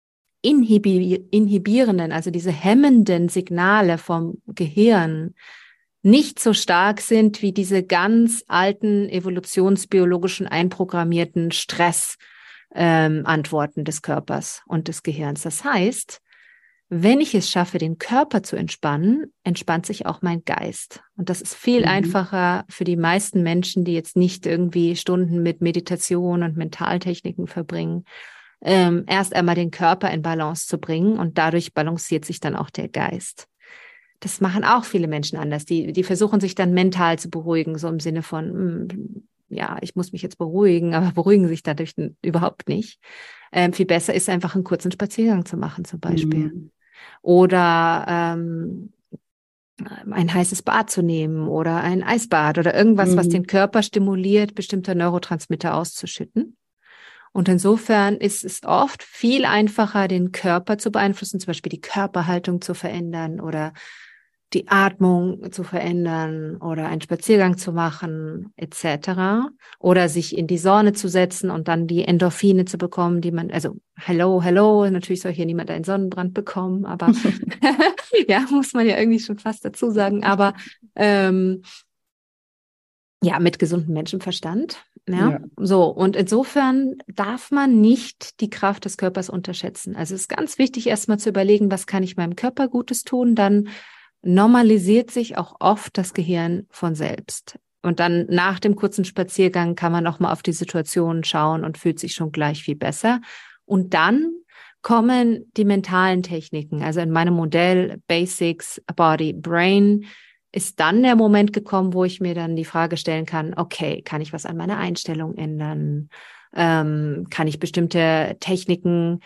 inhibierenden, also diese hemmenden Signale vom Gehirn nicht so stark sind wie diese ganz alten evolutionsbiologischen einprogrammierten Stressantworten des Körpers und des Gehirns. Das heißt, wenn ich es schaffe, den Körper zu entspannen, entspannt sich auch mein Geist. Und das ist viel einfacher für die meisten Menschen, die jetzt nicht irgendwie Stunden mit Meditation und Mentaltechniken verbringen, erst einmal den Körper in Balance zu bringen und dadurch balanciert sich dann auch der Geist. Das machen auch viele Menschen anders. Die versuchen sich dann mental zu beruhigen, so im Sinne von, ja, ich muss mich jetzt beruhigen, aber beruhigen sich dadurch überhaupt nicht. Viel besser ist einfach einen kurzen Spaziergang zu machen zum Beispiel. Oder ein heißes Bad zu nehmen oder ein Eisbad oder irgendwas, was den Körper stimuliert, bestimmte Neurotransmitter auszuschütten. Und insofern ist es oft viel einfacher, den Körper zu beeinflussen, zum Beispiel die Körperhaltung zu verändern oder die Atmung zu verändern oder einen Spaziergang zu machen, etc. Oder sich in die Sonne zu setzen und dann die Endorphine zu bekommen, die man, also hello, natürlich soll hier niemand einen Sonnenbrand bekommen, aber ja, muss man ja irgendwie schon fast dazu sagen, aber ja, mit gesundem Menschenverstand. Ja, so. Und insofern darf man nicht die Kraft des Körpers unterschätzen. Also es ist ganz wichtig, erstmal zu überlegen, was kann ich meinem Körper Gutes tun? Dann normalisiert sich auch oft das Gehirn von selbst. Und dann nach dem kurzen Spaziergang kann man noch mal auf die Situation schauen und fühlt sich schon gleich viel besser. Und dann kommen die mentalen Techniken. Also in meinem Modell Basics, Body, Brain ist dann der Moment gekommen, wo ich mir dann die Frage stellen kann, okay, kann ich was an meiner Einstellung ändern? Kann ich bestimmte Techniken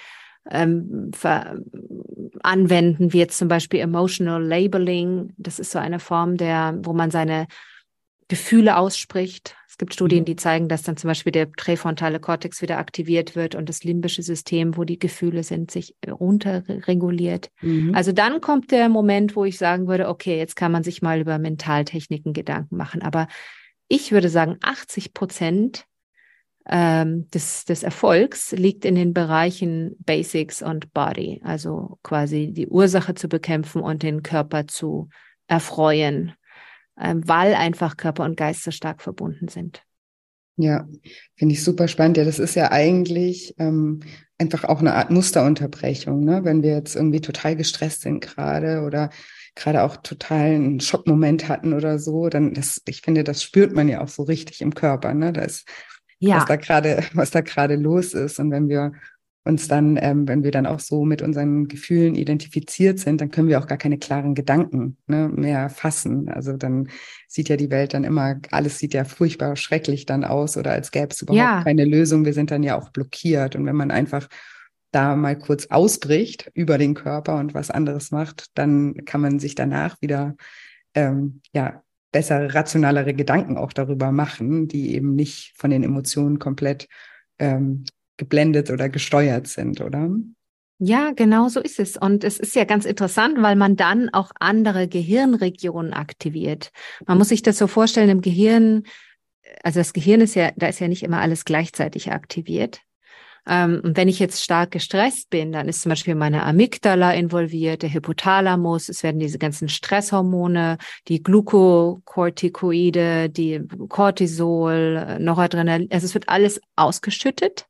anwenden, wie jetzt zum Beispiel Emotional Labeling. Das ist so eine Form, wo man seine Gefühle ausspricht. Es gibt Studien, die zeigen, dass dann zum Beispiel der präfrontale Kortex wieder aktiviert wird und das limbische System, wo die Gefühle sind, sich runterreguliert. Also dann kommt der Moment, wo ich sagen würde, okay, jetzt kann man sich mal über Mentaltechniken Gedanken machen. Aber ich würde sagen, 80% des Erfolgs liegt in den Bereichen Basics und Body, also quasi die Ursache zu bekämpfen und den Körper zu erfreuen, weil einfach Körper und Geist so stark verbunden sind. Ja, finde ich super spannend. Ja, das ist ja eigentlich einfach auch eine Art Musterunterbrechung, ne? Wenn wir jetzt irgendwie total gestresst sind gerade oder gerade auch total einen Schockmoment hatten oder so, ich finde, das spürt man ja auch so richtig im Körper, ne? Was da gerade los ist. Und wenn wir uns dann, wenn wir dann auch so mit unseren Gefühlen identifiziert sind, dann können wir auch gar keine klaren Gedanken, ne, mehr fassen. Also dann sieht ja die Welt dann immer, alles sieht ja furchtbar schrecklich dann aus oder als gäbe es überhaupt keine Lösung. Wir sind dann ja auch blockiert. Und wenn man einfach da mal kurz ausbricht über den Körper und was anderes macht, dann kann man sich danach wieder, bessere, rationalere Gedanken auch darüber machen, die eben nicht von den Emotionen komplett geblendet oder gesteuert sind, oder? Ja, genau so ist es. Und es ist ja ganz interessant, weil man dann auch andere Gehirnregionen aktiviert. Man muss sich das so vorstellen, im Gehirn, also das Gehirn ist ja, da ist ja nicht immer alles gleichzeitig aktiviert. Und wenn ich jetzt stark gestresst bin, dann ist zum Beispiel meine Amygdala involviert, der Hypothalamus, es werden diese ganzen Stresshormone, die Glukokortikoide, die Cortisol, Noradrenalin, also es wird alles ausgeschüttet,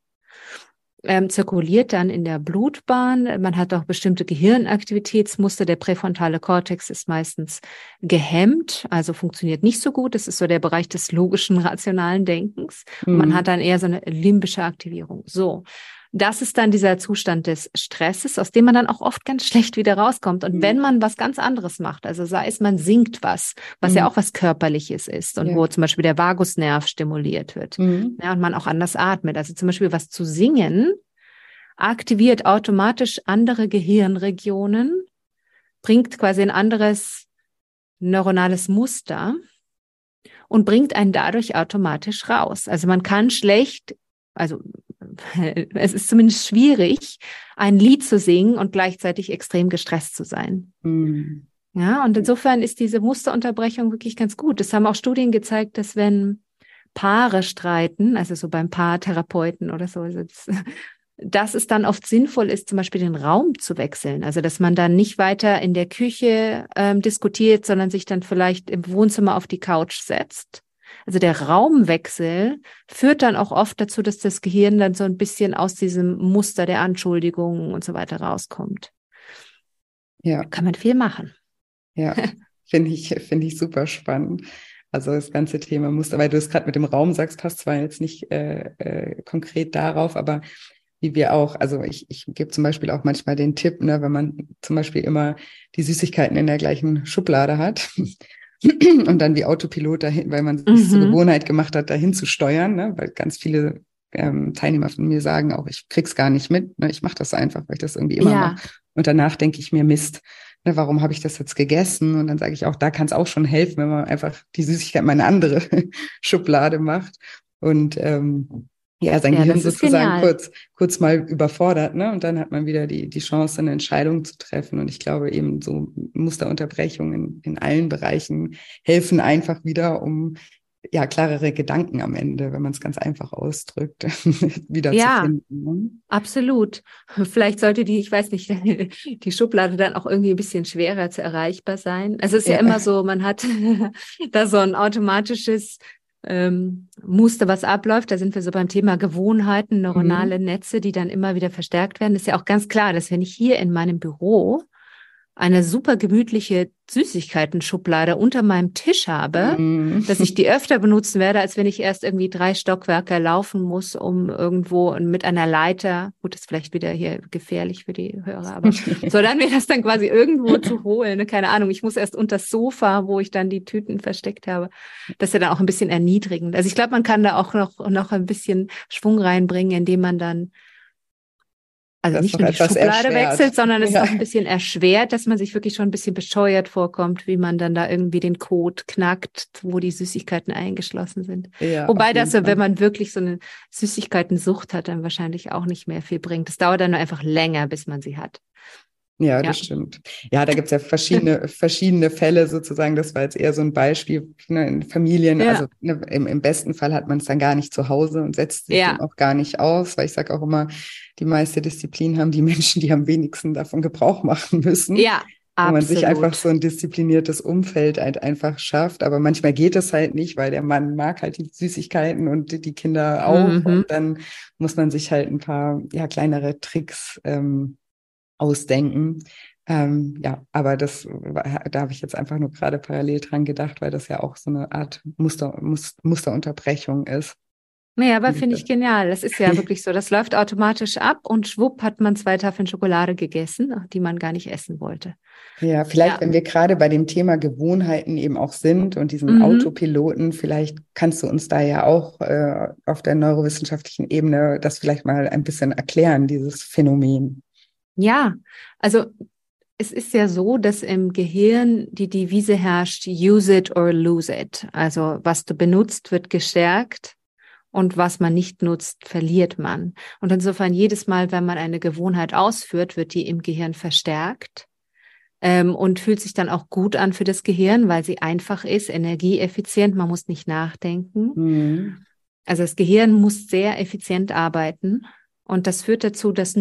zirkuliert dann in der Blutbahn. Man hat auch bestimmte Gehirnaktivitätsmuster. Der präfrontale Kortex ist meistens gehemmt, also funktioniert nicht so gut. Das ist so der Bereich des logischen, rationalen Denkens. Und man hat dann eher so eine limbische Aktivierung. So. Das ist dann dieser Zustand des Stresses, aus dem man dann auch oft ganz schlecht wieder rauskommt. Und wenn man was ganz anderes macht, also sei es, man singt was ja auch was Körperliches ist und wo zum Beispiel der Vagusnerv stimuliert wird, ja, und man auch anders atmet. Also zum Beispiel was zu singen aktiviert automatisch andere Gehirnregionen, bringt quasi ein anderes neuronales Muster und bringt einen dadurch automatisch raus. Also man kann schlecht, also es ist zumindest schwierig, ein Lied zu singen und gleichzeitig extrem gestresst zu sein. Ja, und insofern ist diese Musterunterbrechung wirklich ganz gut. Das haben auch Studien gezeigt, dass wenn Paare streiten, also so beim Paartherapeuten oder so, also dass es dann oft sinnvoll ist, zum Beispiel den Raum zu wechseln. Also dass man dann nicht weiter in der Küche diskutiert, sondern sich dann vielleicht im Wohnzimmer auf die Couch setzt. Also der Raumwechsel führt dann auch oft dazu, dass das Gehirn dann so ein bisschen aus diesem Muster der Anschuldigungen und so weiter rauskommt. Ja. Kann man viel machen. Ja, finde ich super spannend. Also das ganze Thema Muster, weil du es gerade mit dem Raum sagst, passt zwar jetzt nicht konkret darauf, aber wie wir auch, also ich gebe zum Beispiel auch manchmal den Tipp, ne, wenn man zum Beispiel immer die Süßigkeiten in der gleichen Schublade hat und dann wie Autopilot dahin, weil man es zur Gewohnheit gemacht hat, dahin zu steuern, ne, weil ganz viele Teilnehmer von mir sagen auch, ich krieg's gar nicht mit, ne, ich mache das einfach, weil ich das irgendwie immer mache. Und danach denke ich mir, Mist, ne, warum habe ich das jetzt gegessen? Und dann sage ich auch, da kann es auch schon helfen, wenn man einfach die Süßigkeit in eine andere Schublade macht und sein Gehirn sozusagen kurz mal überfordert, ne? Und dann hat man wieder die Chance, eine Entscheidung zu treffen. Und ich glaube eben so Musterunterbrechungen in allen Bereichen helfen einfach wieder, um ja klarere Gedanken am Ende, wenn man es ganz einfach ausdrückt, wieder zu finden. Ne? Absolut. Vielleicht sollte ich weiß nicht, die Schublade dann auch irgendwie ein bisschen schwerer zu erreichbar sein. Also es ist ja immer so, man hat da so ein automatisches Muster, was abläuft. Da sind wir so beim Thema Gewohnheiten, neuronale Netze, die dann immer wieder verstärkt werden. Das ist ja auch ganz klar, dass wenn ich hier in meinem Büro eine super gemütliche Süßigkeiten-Schublade unter meinem Tisch habe, dass ich die öfter benutzen werde, als wenn ich erst irgendwie 3 Stockwerke laufen muss, um irgendwo mit einer Leiter, gut, ist vielleicht wieder hier gefährlich für die Hörer, aber so dann mir das dann quasi irgendwo zu holen, ne? Keine Ahnung, ich muss erst unter das Sofa, wo ich dann die Tüten versteckt habe. Das ist ja dann auch ein bisschen erniedrigend. Also ich glaube, man kann da auch noch ein bisschen Schwung reinbringen, indem man dann also das nicht nur die Schublade wechselt, sondern es ist auch ein bisschen erschwert, dass man sich wirklich schon ein bisschen bescheuert vorkommt, wie man dann da irgendwie den Code knackt, wo die Süßigkeiten eingeschlossen sind. Ja, wobei das, wenn man wirklich so eine Süßigkeitensucht hat, dann wahrscheinlich auch nicht mehr viel bringt. Es dauert dann nur einfach länger, bis man sie hat. Ja, das stimmt. Ja, da gibt's ja verschiedene Fälle sozusagen. Das war jetzt eher so ein Beispiel, ne, in Familien. Also ne, im besten Fall hat man es dann gar nicht zu Hause und setzt sich dem auch gar nicht aus, weil ich sage auch immer, die meiste Disziplin haben die Menschen, die am wenigsten davon Gebrauch machen müssen. Ja, absolut. Wo man sich einfach so ein diszipliniertes Umfeld halt einfach schafft. Aber manchmal geht es halt nicht, weil der Mann mag halt die Süßigkeiten und die Kinder auch. Und dann muss man sich halt ein paar kleinere Tricks ausdenken. Aber da habe ich jetzt einfach nur gerade parallel dran gedacht, weil das ja auch so eine Art Musterunterbrechung ist. Naja, aber finde ich genial. Das ist ja wirklich so. Das läuft automatisch ab und schwupp hat man 2 Tafeln Schokolade gegessen, die man gar nicht essen wollte. Ja, vielleicht, wenn wir gerade bei dem Thema Gewohnheiten eben auch sind und diesen Autopiloten, vielleicht kannst du uns da ja auch auf der neurowissenschaftlichen Ebene das vielleicht mal ein bisschen erklären, dieses Phänomen. Ja, also es ist ja so, dass im Gehirn die Devise herrscht, use it or lose it. Also was du benutzt, wird gestärkt Und was man nicht nutzt, verliert man. Und insofern jedes Mal, wenn man eine Gewohnheit ausführt, wird die im Gehirn verstärkt und fühlt sich dann auch gut an für das Gehirn, weil sie einfach ist, energieeffizient, man muss nicht nachdenken. Mhm. Also das Gehirn muss sehr effizient arbeiten und das führt dazu, dass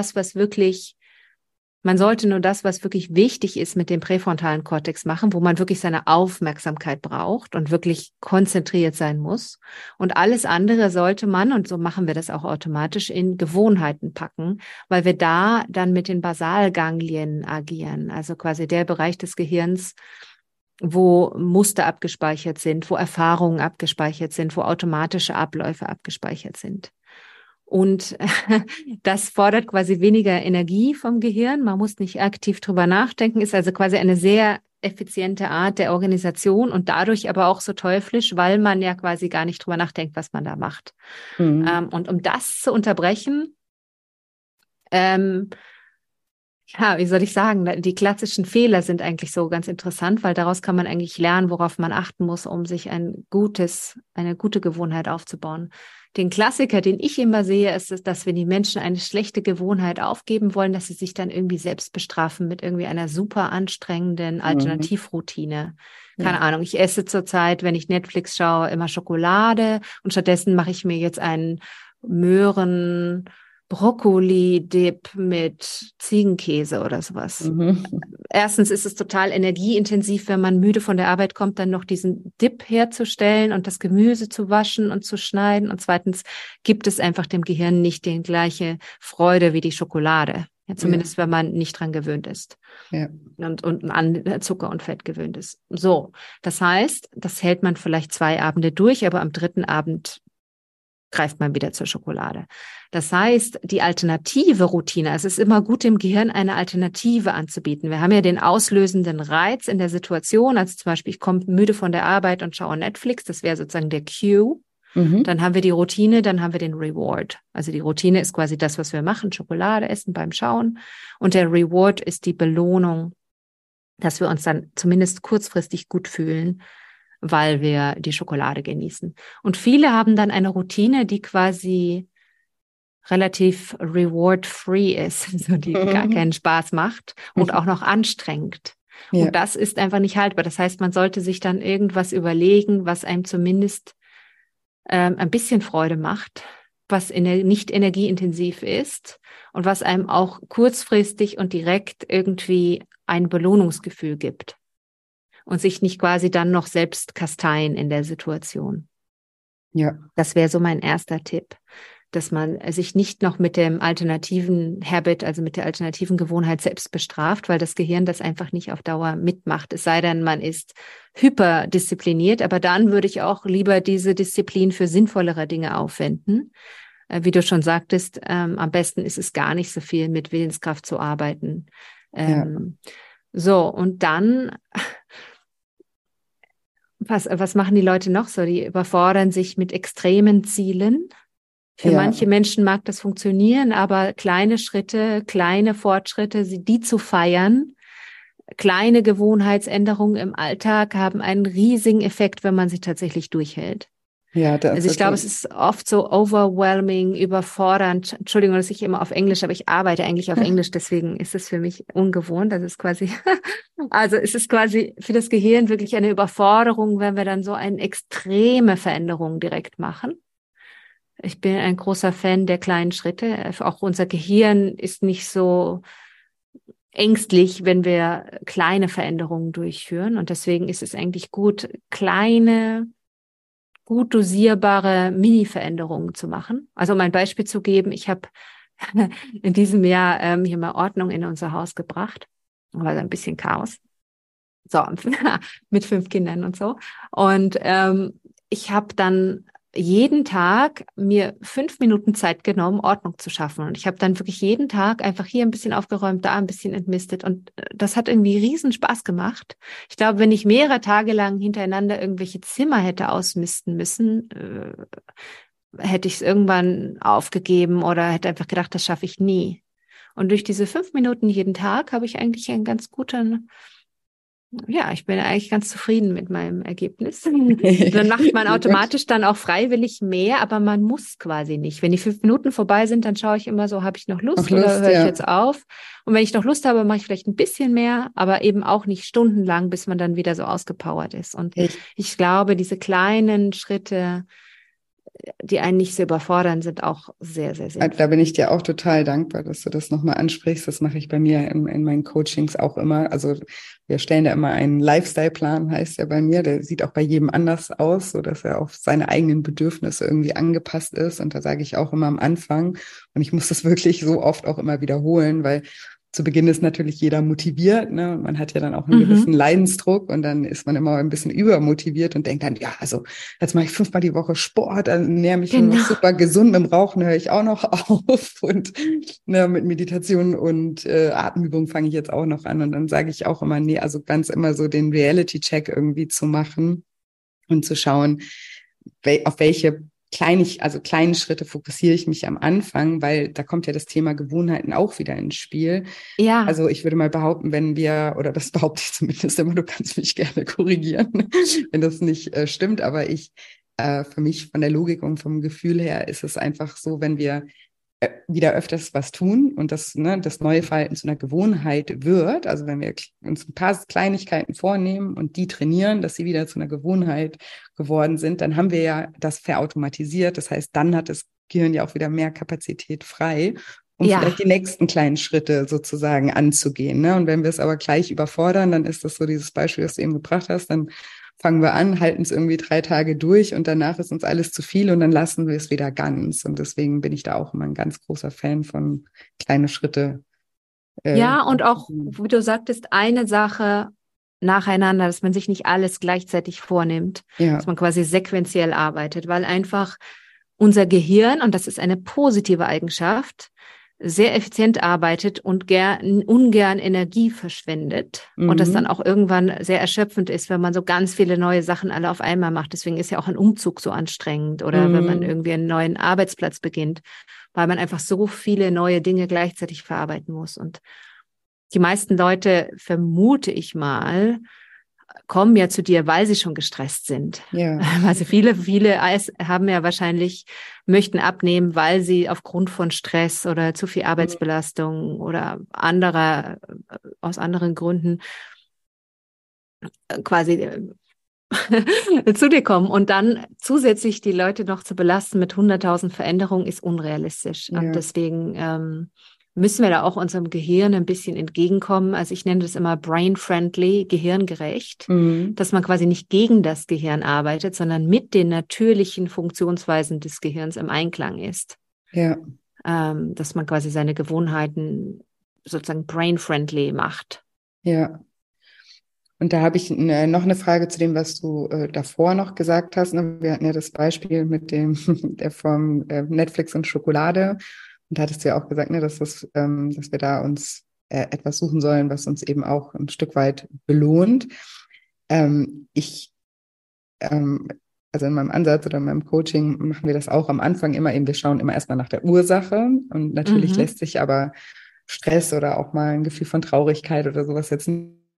man sollte nur das, was wirklich wichtig ist, mit dem präfrontalen Kortex machen, wo man wirklich seine Aufmerksamkeit braucht und wirklich konzentriert sein muss. Und alles andere sollte man, und so machen wir das auch automatisch, in Gewohnheiten packen, weil wir da dann mit den Basalganglien agieren, also quasi der Bereich des Gehirns, wo Muster abgespeichert sind, wo Erfahrungen abgespeichert sind, wo automatische Abläufe abgespeichert sind. Und das fordert quasi weniger Energie vom Gehirn. Man muss nicht aktiv drüber nachdenken, ist also quasi eine sehr effiziente Art der Organisation und dadurch aber auch so teuflisch, weil man ja quasi gar nicht drüber nachdenkt, was man da macht. Und um das zu unterbrechen, ja, wie soll ich sagen, die klassischen Fehler sind eigentlich so ganz interessant, weil daraus kann man eigentlich lernen, worauf man achten muss, um sich eine gute Gewohnheit aufzubauen. Den Klassiker, den ich immer sehe, ist, dass wenn die Menschen eine schlechte Gewohnheit aufgeben wollen, dass sie sich dann irgendwie selbst bestrafen mit irgendwie einer super anstrengenden Alternativroutine. Keine Ahnung, ich esse zurzeit, wenn ich Netflix schaue, immer Schokolade und stattdessen mache ich mir jetzt einen Brokkoli-Dip mit Ziegenkäse oder sowas. Erstens ist es total energieintensiv, wenn man müde von der Arbeit kommt, dann noch diesen Dip herzustellen und das Gemüse zu waschen und zu schneiden. Und zweitens gibt es einfach dem Gehirn nicht die gleiche Freude wie die Schokolade. Ja, zumindest wenn man nicht dran gewöhnt ist. Ja. Und an Zucker und Fett gewöhnt ist. So, das heißt, das hält man vielleicht 2 Abende durch, aber am 3. Abend greift man wieder zur Schokolade. Das heißt, die alternative Routine, also es ist immer gut, dem Gehirn eine Alternative anzubieten. Wir haben ja den auslösenden Reiz in der Situation, also zum Beispiel, ich komme müde von der Arbeit und schaue Netflix, das wäre sozusagen der Cue. Dann haben wir die Routine, dann haben wir den Reward. Also die Routine ist quasi das, was wir machen, Schokolade essen beim Schauen. Und der Reward ist die Belohnung, dass wir uns dann zumindest kurzfristig gut fühlen, weil wir die Schokolade genießen. Und viele haben dann eine Routine, die quasi relativ reward-free ist, also die gar keinen Spaß macht und auch noch anstrengend. Ja. Und das ist einfach nicht haltbar. Das heißt, man sollte sich dann irgendwas überlegen, was einem zumindest ein bisschen Freude macht, was nicht energieintensiv ist und was einem auch kurzfristig und direkt irgendwie ein Belohnungsgefühl gibt. Und sich nicht quasi dann noch selbst kasteien in der Situation. Ja. Das wäre so mein erster Tipp, dass man sich nicht noch mit dem alternativen Habit, also mit der alternativen Gewohnheit selbst bestraft, weil das Gehirn das einfach nicht auf Dauer mitmacht. Es sei denn, man ist hyperdiszipliniert, aber dann würde ich auch lieber diese Disziplin für sinnvollere Dinge aufwenden. Wie du schon sagtest, am besten ist es gar nicht so viel mit Willenskraft zu arbeiten. So, und dann... Was machen die Leute noch so? Die überfordern sich mit extremen Zielen. Für manche Menschen mag das funktionieren, aber kleine Schritte, kleine Fortschritte, die zu feiern, kleine Gewohnheitsänderungen im Alltag haben einen riesigen Effekt, wenn man sie tatsächlich durchhält. Ja, also ich glaube, es ist oft so overwhelming, überfordernd. Entschuldigung, dass ich immer auf Englisch, aber ich arbeite eigentlich auf Englisch, deswegen ist es für mich ungewohnt. Das ist quasi, also es ist quasi für das Gehirn wirklich eine Überforderung, wenn wir dann so eine extreme Veränderung direkt machen. Ich bin ein großer Fan der kleinen Schritte. Auch unser Gehirn ist nicht so ängstlich, wenn wir kleine Veränderungen durchführen. Und deswegen ist es eigentlich gut, kleine, gut dosierbare Mini-Veränderungen zu machen. Also um ein Beispiel zu geben, ich habe in diesem Jahr hier mal Ordnung in unser Haus gebracht. War ein bisschen Chaos. So, mit 5 Kindern und so. Und ich habe dann jeden Tag mir 5 Minuten Zeit genommen, Ordnung zu schaffen. Und ich habe dann wirklich jeden Tag einfach hier ein bisschen aufgeräumt, da ein bisschen entmistet. Und das hat irgendwie riesen Spaß gemacht. Ich glaube, wenn ich mehrere Tage lang hintereinander irgendwelche Zimmer hätte ausmisten müssen, hätte ich es irgendwann aufgegeben oder hätte einfach gedacht, das schaffe ich nie. Und durch diese 5 Minuten jeden Tag habe ich eigentlich einen ganz guten Ja, ich bin eigentlich ganz zufrieden mit meinem Ergebnis. Dann macht man automatisch dann auch freiwillig mehr, aber man muss quasi nicht. Wenn die 5 Minuten vorbei sind, dann schaue ich immer so, habe ich noch Noch Lust oder Lust, höre ich ja. jetzt auf? Und wenn ich noch Lust habe, mache ich vielleicht ein bisschen mehr, aber eben auch nicht stundenlang, bis man dann wieder so ausgepowert ist. Und Ich ich glaube, diese kleinen Schritte, die einen nicht so überfordern, sind auch sehr, sehr Da sinnvoll. bin ich dir auch total dankbar, dass du das nochmal ansprichst. Das mache ich bei mir in meinen Coachings auch immer. Also wir stellen da immer einen Lifestyle-Plan, heißt er bei mir. Der sieht auch bei jedem anders aus, so dass er auf seine eigenen Bedürfnisse irgendwie angepasst ist. Und da sage ich auch immer am Anfang, und ich muss das wirklich so oft auch immer wiederholen, weil zu Beginn ist natürlich jeder motiviert, ne? Und man hat ja dann auch einen gewissen Mhm. Leidensdruck und dann ist man immer ein bisschen übermotiviert und denkt dann, ja, also jetzt mache ich 5-mal die Woche Sport, dann ernähre mich nur noch Genau. super gesund, mit dem Rauchen höre ich auch noch auf und ne, mit Meditation und Atemübung fange ich jetzt auch noch an. Und dann sage ich auch immer, nee, also ganz immer so den Reality-Check irgendwie zu machen und zu schauen, auf welche kleinen Schritte fokussiere ich mich am Anfang, weil da kommt ja das Thema Gewohnheiten auch wieder ins Spiel. Ja, Also ich würde mal behaupten, wenn wir, oder das behaupte ich zumindest immer, du kannst mich gerne korrigieren, wenn das nicht stimmt, aber für mich von der Logik und vom Gefühl her ist es einfach so, wenn wir wieder öfters was tun und das neue Verhalten zu einer Gewohnheit wird, also wenn wir uns ein paar Kleinigkeiten vornehmen und die trainieren, dass sie wieder zu einer Gewohnheit geworden sind, dann haben wir ja das verautomatisiert. Das heißt, dann hat das Gehirn ja auch wieder mehr Kapazität frei, um vielleicht ja. die nächsten kleinen Schritte sozusagen anzugehen. Ne? Und wenn wir es aber gleich überfordern, dann ist das so dieses Beispiel, das du eben gebracht hast, dann fangen wir an, halten es irgendwie 3 Tage durch und danach ist uns alles zu viel und dann lassen wir es wieder ganz. Und deswegen bin ich da auch immer ein ganz großer Fan von kleine Schritte. Ja, und auch, wie du sagtest, eine Sache nacheinander, dass man sich nicht alles gleichzeitig vornimmt, dass Ja, man quasi sequenziell arbeitet, weil einfach unser Gehirn, und das ist eine positive Eigenschaft, sehr effizient arbeitet und ungern Energie verschwendet und das dann mhm. auch irgendwann sehr erschöpfend ist, wenn man so ganz viele neue Sachen alle auf einmal macht. Deswegen ist ja auch ein Umzug so anstrengend oder wenn man Mhm. irgendwie einen neuen Arbeitsplatz beginnt, weil man einfach so viele neue Dinge gleichzeitig verarbeiten muss. Und die meisten Leute, vermute ich mal, kommen ja zu dir, weil sie schon gestresst sind. Ja, Also viele haben ja wahrscheinlich, möchten abnehmen, weil sie aufgrund von Stress oder zu viel mhm. Arbeitsbelastung oder aus anderen Gründen quasi zu dir kommen. Und dann zusätzlich die Leute noch zu belasten mit 100.000 Veränderungen ist unrealistisch. Und Ja, deswegen müssen wir da auch unserem Gehirn ein bisschen entgegenkommen. Also ich nenne das immer brain-friendly, gehirngerecht, mhm. dass man quasi nicht gegen das Gehirn arbeitet, sondern mit den natürlichen Funktionsweisen des Gehirns im Einklang ist. Ja, Dass man quasi seine Gewohnheiten sozusagen brain-friendly macht. ja. Und da habe ich noch eine Frage zu dem, was du davor noch gesagt hast. Ne? Wir hatten ja das Beispiel mit dem der vom Netflix und Schokolade. Und da hattest du ja auch gesagt, ne, dass wir da uns etwas suchen sollen, was uns eben auch ein Stück weit belohnt. Ich, ähm, also in meinem Ansatz oder in meinem Coaching machen wir das auch am Anfang immer eben, wir schauen immer erstmal nach der Ursache. Und natürlich Mhm. lässt sich aber Stress oder auch mal ein Gefühl von Traurigkeit oder sowas jetzt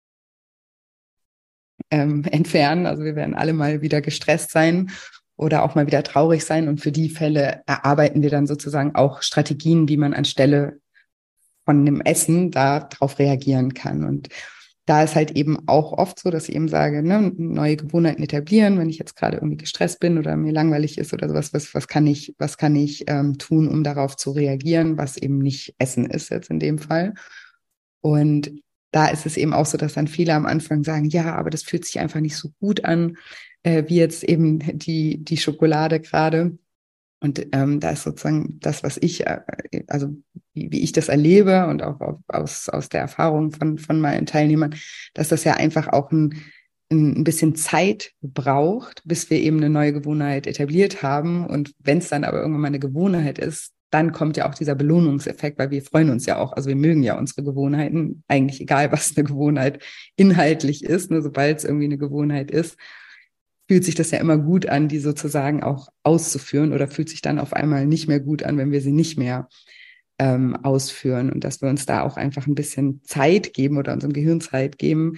entfernen. Also wir werden alle mal wieder gestresst sein oder auch mal wieder traurig sein. Und für die Fälle erarbeiten wir dann sozusagen auch Strategien, wie man anstelle von dem Essen darauf reagieren kann. Und da ist halt eben auch oft so, dass ich eben sage, ne, neue Gewohnheiten etablieren, wenn ich jetzt gerade irgendwie gestresst bin oder mir langweilig ist oder sowas, was kann ich tun, um darauf zu reagieren, was eben nicht Essen ist jetzt in dem Fall. Und da ist es eben auch so, dass dann viele am Anfang sagen, ja, aber das fühlt sich einfach nicht so gut an, wie jetzt eben die Schokolade gerade. Und da ist sozusagen das, was also wie ich das erlebe und auch aus der Erfahrung von meinen Teilnehmern, dass das ja einfach auch ein bisschen Zeit braucht, bis wir eben eine neue Gewohnheit etabliert haben. Und wenn es dann aber irgendwann mal eine Gewohnheit ist, dann kommt ja auch dieser Belohnungseffekt, weil wir freuen uns ja auch, also wir mögen ja unsere Gewohnheiten, eigentlich egal, was eine Gewohnheit inhaltlich ist, ne, sobald es irgendwie eine Gewohnheit ist, fühlt sich das ja immer gut an, die sozusagen auch auszuführen oder fühlt sich dann auf einmal nicht mehr gut an, wenn wir sie nicht mehr ausführen und dass wir uns da auch einfach ein bisschen Zeit geben oder unserem Gehirn Zeit geben,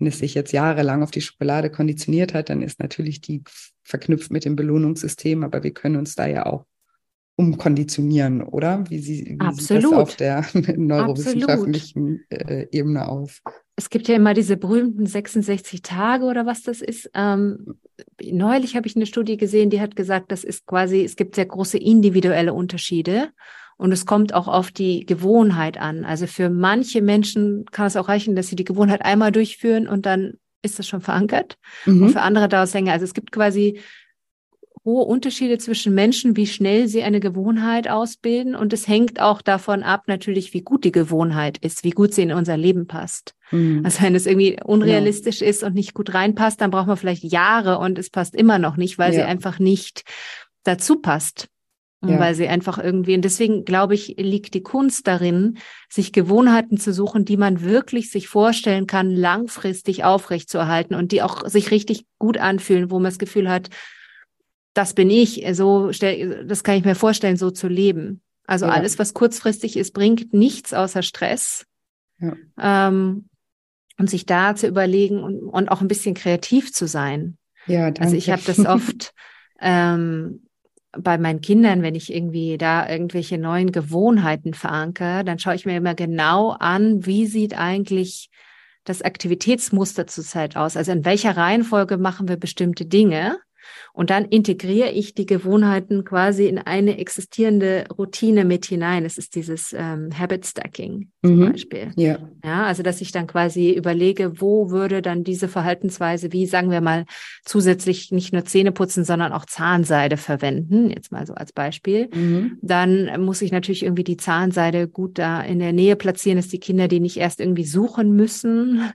wenn es sich jetzt jahrelang auf die Schokolade konditioniert hat, dann ist natürlich die verknüpft mit dem Belohnungssystem, aber wir können uns da ja auch umkonditionieren, oder? Wie sieht das auf Absolut, der absolut. neurowissenschaftlichen Ebene aus? Es gibt ja immer diese berühmten 66 Tage oder was das ist. Neulich habe ich eine Studie gesehen, die hat gesagt, das ist quasi, es gibt sehr große individuelle Unterschiede und es kommt auch auf die Gewohnheit an. Also für manche Menschen kann es auch reichen, dass sie die Gewohnheit einmal durchführen und dann ist das schon verankert. Und für Mhm. andere dauert es länger. Also es gibt quasi hohe Unterschiede zwischen Menschen, wie schnell sie eine Gewohnheit ausbilden. Und es hängt auch davon ab, natürlich, wie gut die Gewohnheit ist, wie gut sie in unser Leben passt. Mhm. Also wenn es irgendwie Genau. unrealistisch ist und nicht gut reinpasst, dann braucht man vielleicht Jahre und es passt immer noch nicht, weil sie Ja, einfach nicht dazu passt. Und ja, weil sie einfach irgendwie, und deswegen glaube ich, liegt die Kunst darin, sich Gewohnheiten zu suchen, die man wirklich sich vorstellen kann, langfristig aufrechtzuerhalten und die auch sich richtig gut anfühlen, wo man das Gefühl hat, das bin ich, das kann ich mir vorstellen, so zu leben. Also ja, alles, was kurzfristig ist, bringt nichts außer Stress. ja. Ähm, und sich da zu überlegen und auch ein bisschen kreativ zu sein. Ja, Also ich danke. habe das oft bei meinen Kindern, wenn ich irgendwie da irgendwelche neuen Gewohnheiten verankere, dann schaue ich mir immer genau an, wie sieht eigentlich das Aktivitätsmuster zurzeit aus? Also in welcher Reihenfolge machen wir bestimmte Dinge? Und dann integriere ich die Gewohnheiten quasi in eine existierende Routine mit hinein. Das ist dieses Habit Stacking zum Mhm. Beispiel. Ja, Ja, also dass ich dann quasi überlege, wo würde dann diese Verhaltensweise, wie sagen wir mal, zusätzlich nicht nur Zähne putzen, sondern auch Zahnseide verwenden, jetzt mal so als Beispiel. mhm. Dann muss ich natürlich irgendwie die Zahnseide gut da in der Nähe platzieren, dass die Kinder die nicht erst irgendwie suchen müssen.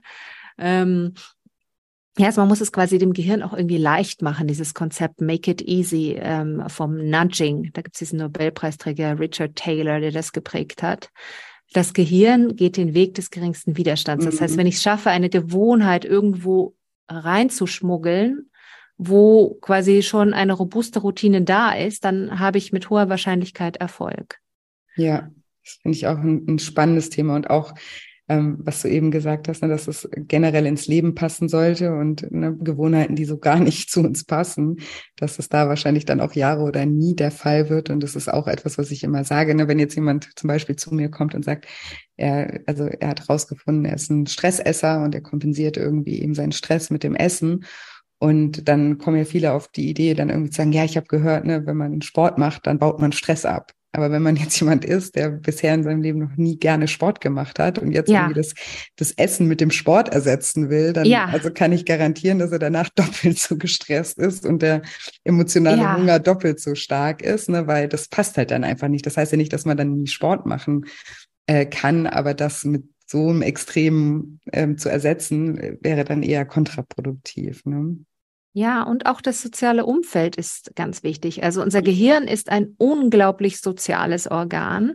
Ja, also man muss es quasi dem Gehirn auch irgendwie leicht machen, dieses Konzept Make it easy vom Nudging. Da gibt es diesen Nobelpreisträger Richard Taylor, der das geprägt hat. Das Gehirn geht den Weg des geringsten Widerstands. Das heißt, wenn Mhm. ich es schaffe, eine Gewohnheit irgendwo reinzuschmuggeln, wo quasi schon eine robuste Routine da ist, dann habe ich mit hoher Wahrscheinlichkeit Erfolg. Ja, das finde ich auch ein spannendes Thema und auch, was du eben gesagt hast, ne, dass es generell ins Leben passen sollte und ne, Gewohnheiten, die so gar nicht zu uns passen, dass es da wahrscheinlich dann auch Jahre oder nie der Fall wird. Und das ist auch etwas, was ich immer sage, ne, wenn jetzt jemand zum Beispiel zu mir kommt und sagt, er hat rausgefunden, er ist ein Stressesser und er kompensiert irgendwie eben seinen Stress mit dem Essen. Und dann kommen ja viele auf die Idee, dann irgendwie zu sagen, ja, ich habe gehört, ne, wenn man Sport macht, dann baut man Stress ab. Aber wenn man jetzt jemand ist, der bisher in seinem Leben noch nie gerne Sport gemacht hat und jetzt irgendwie Ja, das Essen mit dem Sport ersetzen will, dann ja, also kann ich garantieren, dass er danach doppelt so gestresst ist und der emotionale ja. Hunger doppelt so stark ist, ne, weil das passt halt dann einfach nicht. Das heißt ja nicht, dass man dann nie Sport machen kann, aber das mit so einem Extrem zu ersetzen, wäre dann eher kontraproduktiv. Ne? Ja, und auch das soziale Umfeld ist ganz wichtig. Also unser Gehirn ist ein unglaublich soziales Organ.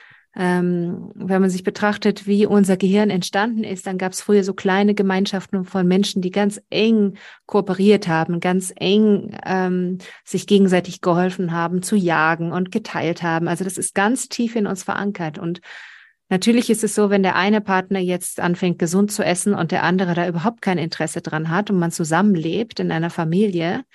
Wenn man sich betrachtet, wie unser Gehirn entstanden ist, dann gab es früher so kleine Gemeinschaften von Menschen, die ganz eng kooperiert haben, ganz eng sich gegenseitig geholfen haben, zu jagen und geteilt haben. Also das ist ganz tief in uns verankert. Und natürlich ist es so, wenn der eine Partner jetzt anfängt, gesund zu essen und der andere da überhaupt kein Interesse dran hat und man zusammenlebt in einer Familie,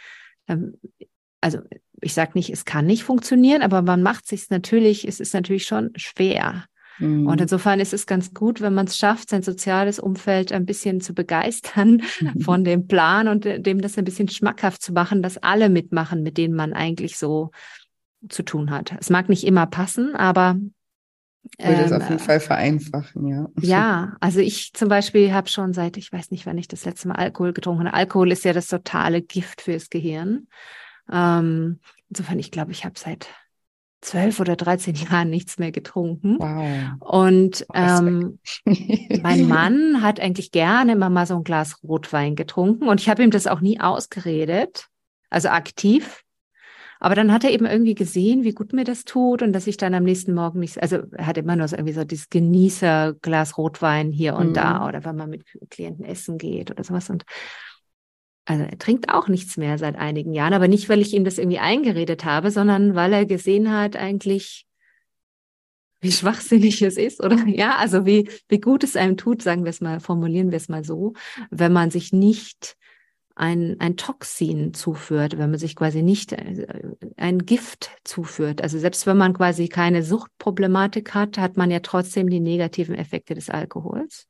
also ich sage nicht, es kann nicht funktionieren, aber man macht sich natürlich, es ist natürlich schon schwer. Und Mhm. insofern ist es ganz gut, wenn man es schafft, sein soziales Umfeld ein bisschen zu begeistern von dem Plan und dem das ein bisschen schmackhaft zu machen, dass alle mitmachen, mit denen man eigentlich so zu tun hat. Es mag nicht immer passen, aber Würde es ähm, auf jeden Fall vereinfachen, ja. ja, also ich zum Beispiel habe schon seit, ich weiß nicht, wann ich das letzte Mal Alkohol getrunken habe. Alkohol ist ja das totale Gift fürs Gehirn. Insofern, ich glaube, ich habe seit 12 oder 13 Jahren nichts mehr getrunken. Wow. Und Respekt. mein Mann hat eigentlich gerne immer mal so ein Glas Rotwein getrunken und ich habe ihm das auch nie ausgeredet, also aktiv. Aber dann hat er eben irgendwie gesehen, wie gut mir das tut und dass ich dann am nächsten Morgen nicht, also er hat immer nur so irgendwie so dieses Genießerglas Rotwein hier und da Mhm. oder wenn man mit Klienten essen geht oder sowas. Und also er trinkt auch nichts mehr seit einigen Jahren, aber nicht, weil ich ihm das irgendwie eingeredet habe, sondern weil er gesehen hat, eigentlich, wie schwachsinnig es ist, oder? Ja, also wie gut es einem tut, sagen wir es mal, formulieren wir es mal so, wenn man sich nicht ein Toxin zuführt, wenn man sich quasi nicht ein Gift zuführt. Also selbst wenn man quasi keine Suchtproblematik hat, hat man ja trotzdem die negativen Effekte des Alkohols.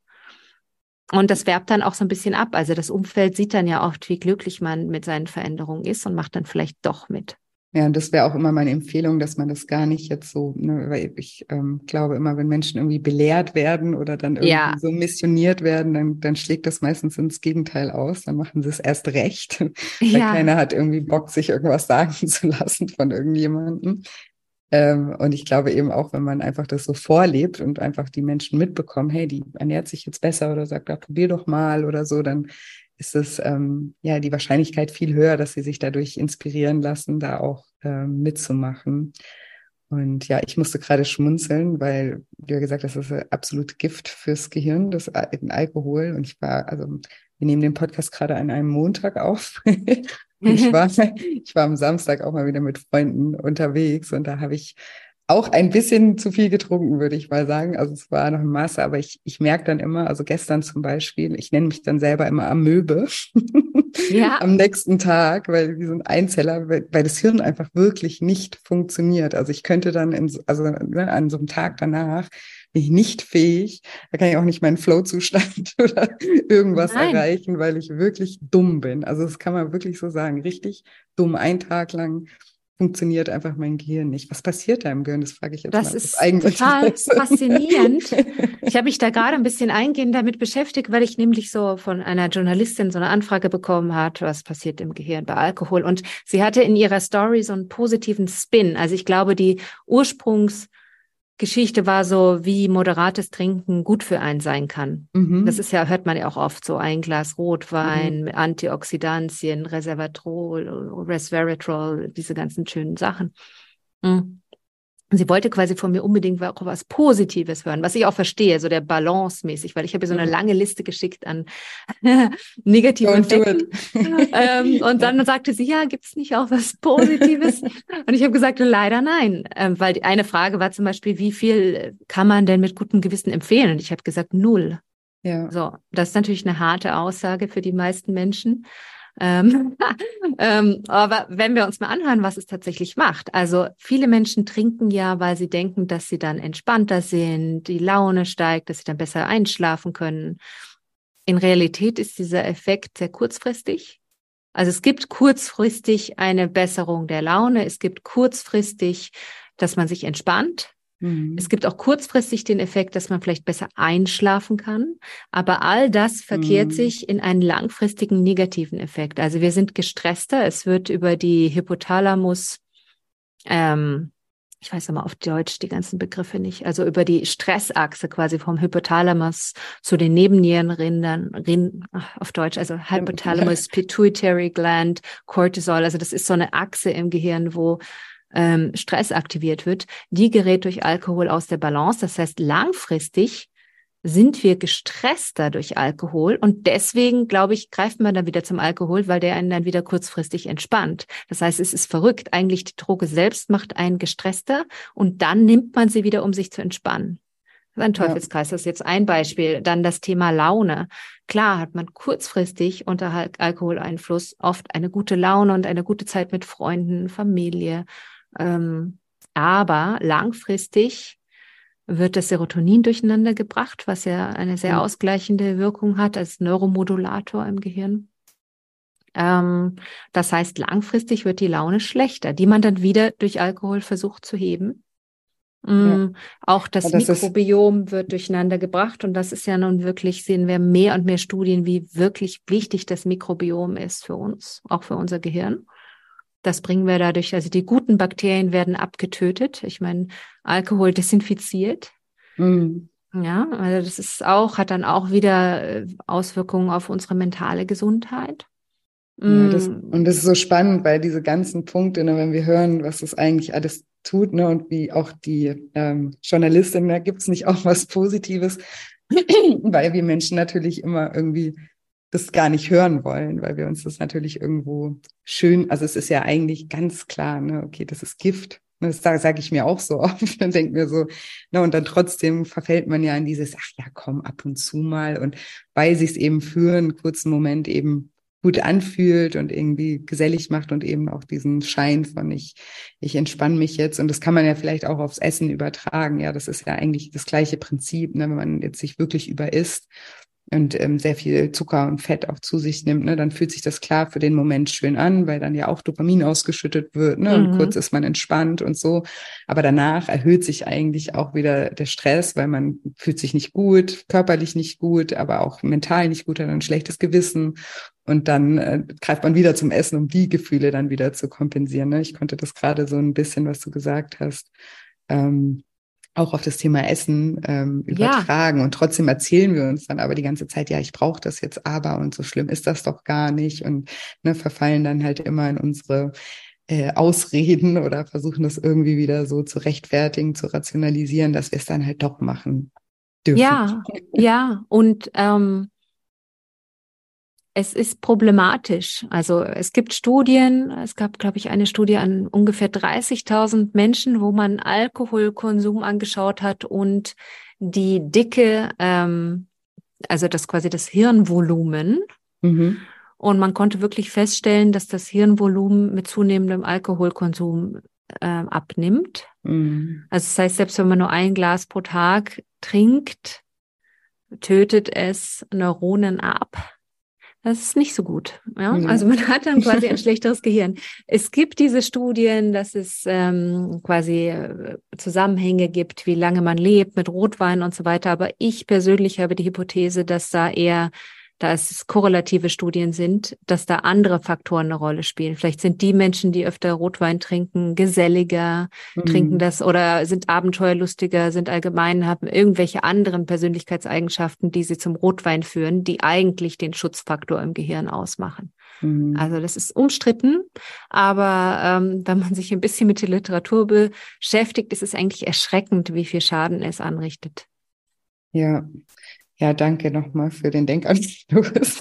Und das färbt dann auch so ein bisschen ab. Also das Umfeld sieht dann ja oft, wie glücklich man mit seinen Veränderungen ist und macht dann vielleicht doch mit. Ja, und das wäre auch immer meine Empfehlung, dass man das gar nicht jetzt so, ne, weil ich glaube immer, wenn Menschen irgendwie belehrt werden oder dann Ja, irgendwie so missioniert werden, dann schlägt das meistens ins Gegenteil aus. Dann machen sie es erst recht, weil ja, keiner hat irgendwie Bock, sich irgendwas sagen zu lassen von irgendjemandem. Und ich glaube eben auch, wenn man einfach das so vorlebt und einfach die Menschen mitbekommen, hey, die ernährt sich jetzt besser oder sagt, ja, probier doch mal oder so, dann ist es ja die Wahrscheinlichkeit viel höher, dass sie sich dadurch inspirieren lassen, da auch mitzumachen. Und ja, ich musste gerade schmunzeln, weil du ja gesagt hast, das ist ein absolut Gift fürs Gehirn, das Alkohol. Und wir nehmen den Podcast gerade an einem Montag auf. Und ich war am Samstag auch mal wieder mit Freunden unterwegs und da habe ich auch ein bisschen zu viel getrunken, würde ich mal sagen. Also es war noch ein Maße, aber ich merke dann immer, also gestern zum Beispiel, ich nenne mich dann selber immer Amöbe ja, am nächsten Tag, weil wie so ein Einzeller, weil das Hirn einfach wirklich nicht funktioniert. Also ich könnte dann an so einem Tag danach bin ich nicht fähig, da kann ich auch nicht meinen Flow-Zustand oder irgendwas nein. erreichen, weil ich wirklich dumm bin. Also das kann man wirklich so sagen, richtig dumm. Einen Tag lang funktioniert einfach mein Gehirn nicht. Was passiert da im Gehirn? Das frage ich jetzt Das mal aus ist total Eigeninteresse. faszinierend. Ich habe mich da gerade ein bisschen eingehend damit beschäftigt, weil ich nämlich so von einer Journalistin so eine Anfrage bekommen hat, was passiert im Gehirn bei Alkohol. Und sie hatte in ihrer Story so einen positiven Spin. Also ich glaube, die Ursprungsgeschichte war so, wie moderates Trinken gut für einen sein kann. Das Mhm. ist ja, hört man ja auch oft so, ein Glas Mhm. Rotwein, mit Antioxidantien, Resveratrol, Resveratrol, diese ganzen schönen Sachen. Mhm. Sie wollte quasi von mir unbedingt auch was Positives hören, was ich auch verstehe, so der Balance-mäßig, weil ich habe ihr so eine Mhm. lange Liste geschickt an negativen Don't do it. Effekten. Und Ja. dann sagte sie, ja, gibt's nicht auch was Positives? Und ich habe gesagt, leider nein. Weil die eine Frage war zum Beispiel, wie viel kann man denn mit gutem Gewissen empfehlen? Und ich habe gesagt, 0. Ja. So, das ist natürlich eine harte Aussage für die meisten Menschen. Aber wenn wir uns mal anhören, was es tatsächlich macht. Also viele Menschen trinken ja, weil sie denken, dass sie dann entspannter sind, die Laune steigt, dass sie dann besser einschlafen können. In Realität ist dieser Effekt sehr kurzfristig. Also es gibt kurzfristig eine Besserung der Laune. Es gibt kurzfristig, dass man sich entspannt. Es Mhm. gibt auch kurzfristig den Effekt, dass man vielleicht besser einschlafen kann. Aber all das verkehrt Mhm. sich in einen langfristigen negativen Effekt. Also wir sind gestresster. Es wird über die Hypothalamus, ähm, ich weiß immer auf Deutsch die ganzen Begriffe nicht, also über die Stressachse quasi vom Hypothalamus zu den Nebennierenrindern, auf Deutsch, also Hypothalamus, Pituitary Gland, Cortisol. Also das ist so eine Achse im Gehirn, wo Stress aktiviert wird, die gerät durch Alkohol aus der Balance. Das heißt, langfristig sind wir gestresster durch Alkohol und deswegen, glaube ich, greift man dann wieder zum Alkohol, weil der einen dann wieder kurzfristig entspannt. Das heißt, es ist verrückt. Eigentlich die Droge selbst macht einen gestresster und dann nimmt man sie wieder, um sich zu entspannen. Das ist ein Ja. Teufelskreis. Das ist jetzt ein Beispiel. Dann das Thema Laune. Klar hat man kurzfristig unter Alkoholeinfluss oft eine gute Laune und eine gute Zeit mit Freunden, Familie. Aber langfristig wird das Serotonin durcheinander gebracht, was ja eine sehr Mhm. ausgleichende Wirkung hat als Neuromodulator im Gehirn. Das heißt, langfristig wird die Laune schlechter, die man dann wieder durch Alkohol versucht zu heben. Ja. Auch Und das das ist, Mikrobiom wird durcheinander gebracht und das ist ja nun wirklich, sehen wir mehr und mehr Studien, wie wirklich wichtig das Mikrobiom ist für uns, auch für unser Gehirn. Das bringen wir dadurch, also die guten Bakterien werden abgetötet. Ich meine, Alkohol desinfiziert. mhm. Ja, also das ist auch, hat dann auch wieder Auswirkungen auf unsere mentale Gesundheit. Ja, Mm, und das ist so spannend, weil diese ganzen Punkte, ne, wenn wir hören, was das eigentlich alles tut, ne, und wie auch die Journalistin, da gibt es nicht auch was Positives, weil wir Menschen natürlich immer irgendwie das gar nicht hören wollen, weil wir uns das natürlich irgendwo schön, also es ist ja eigentlich ganz klar, ne, okay, das ist Gift. Das sage ich mir auch so oft und denke mir so, na, und dann trotzdem verfällt man ja in dieses, ach ja, komm, ab und zu mal. Und weil sich es eben für einen kurzen Moment eben gut anfühlt und irgendwie gesellig macht und eben auch diesen Schein von ich entspanne mich jetzt. Und das kann man ja vielleicht auch aufs Essen übertragen. Ja, das ist ja eigentlich das gleiche Prinzip, ne? Wenn man jetzt sich wirklich überisst und sehr viel Zucker und Fett auch zu sich nimmt, ne, dann fühlt sich das klar für den Moment schön an, weil dann ja auch Dopamin ausgeschüttet wird, ne, und kurz ist man entspannt und so. Aber danach erhöht sich eigentlich auch wieder der Stress, weil man fühlt sich nicht gut, körperlich nicht gut, aber auch mental nicht gut, hat ein schlechtes Gewissen. Und dann greift man wieder zum Essen, um die Gefühle dann wieder zu kompensieren. Ne? Ich konnte das gerade so ein bisschen, was du gesagt hast, auch auf das Thema Essen übertragen. Und trotzdem erzählen wir uns dann aber die ganze Zeit, ja, ich brauche das jetzt aber und so schlimm ist das doch gar nicht. Und ne, verfallen dann halt immer in unsere Ausreden oder versuchen das irgendwie wieder so zu rechtfertigen, zu rationalisieren, dass wir es dann halt doch machen dürfen. Ja. Und es ist problematisch. Also es gibt Studien, es gab, glaube ich, eine Studie an ungefähr 30.000 Menschen, wo man Alkoholkonsum angeschaut hat und die Dicke, also das quasi das Hirnvolumen. Mhm. Und man konnte wirklich feststellen, dass das Hirnvolumen mit zunehmendem Alkoholkonsum abnimmt. Mhm. Also das heißt, selbst wenn man nur ein Glas pro Tag trinkt, tötet es Neuronen ab. Das ist nicht so gut. Ja? Ja. Also man hat dann quasi ein schlechteres Gehirn. Es gibt diese Studien, dass es quasi Zusammenhänge gibt, wie lange man lebt mit Rotwein und so weiter. Aber ich persönlich habe die Hypothese, dass da es korrelative Studien sind, dass da andere Faktoren eine Rolle spielen. Vielleicht sind die Menschen, die öfter Rotwein trinken, geselliger, trinken das oder sind abenteuerlustiger, sind allgemein, haben irgendwelche anderen Persönlichkeitseigenschaften, die sie zum Rotwein führen, die eigentlich den Schutzfaktor im Gehirn ausmachen. Also das ist umstritten, aber wenn man sich ein bisschen mit der Literatur beschäftigt, ist es eigentlich erschreckend, wie viel Schaden es anrichtet. Ja. Ja, danke nochmal für den Denkanstoß.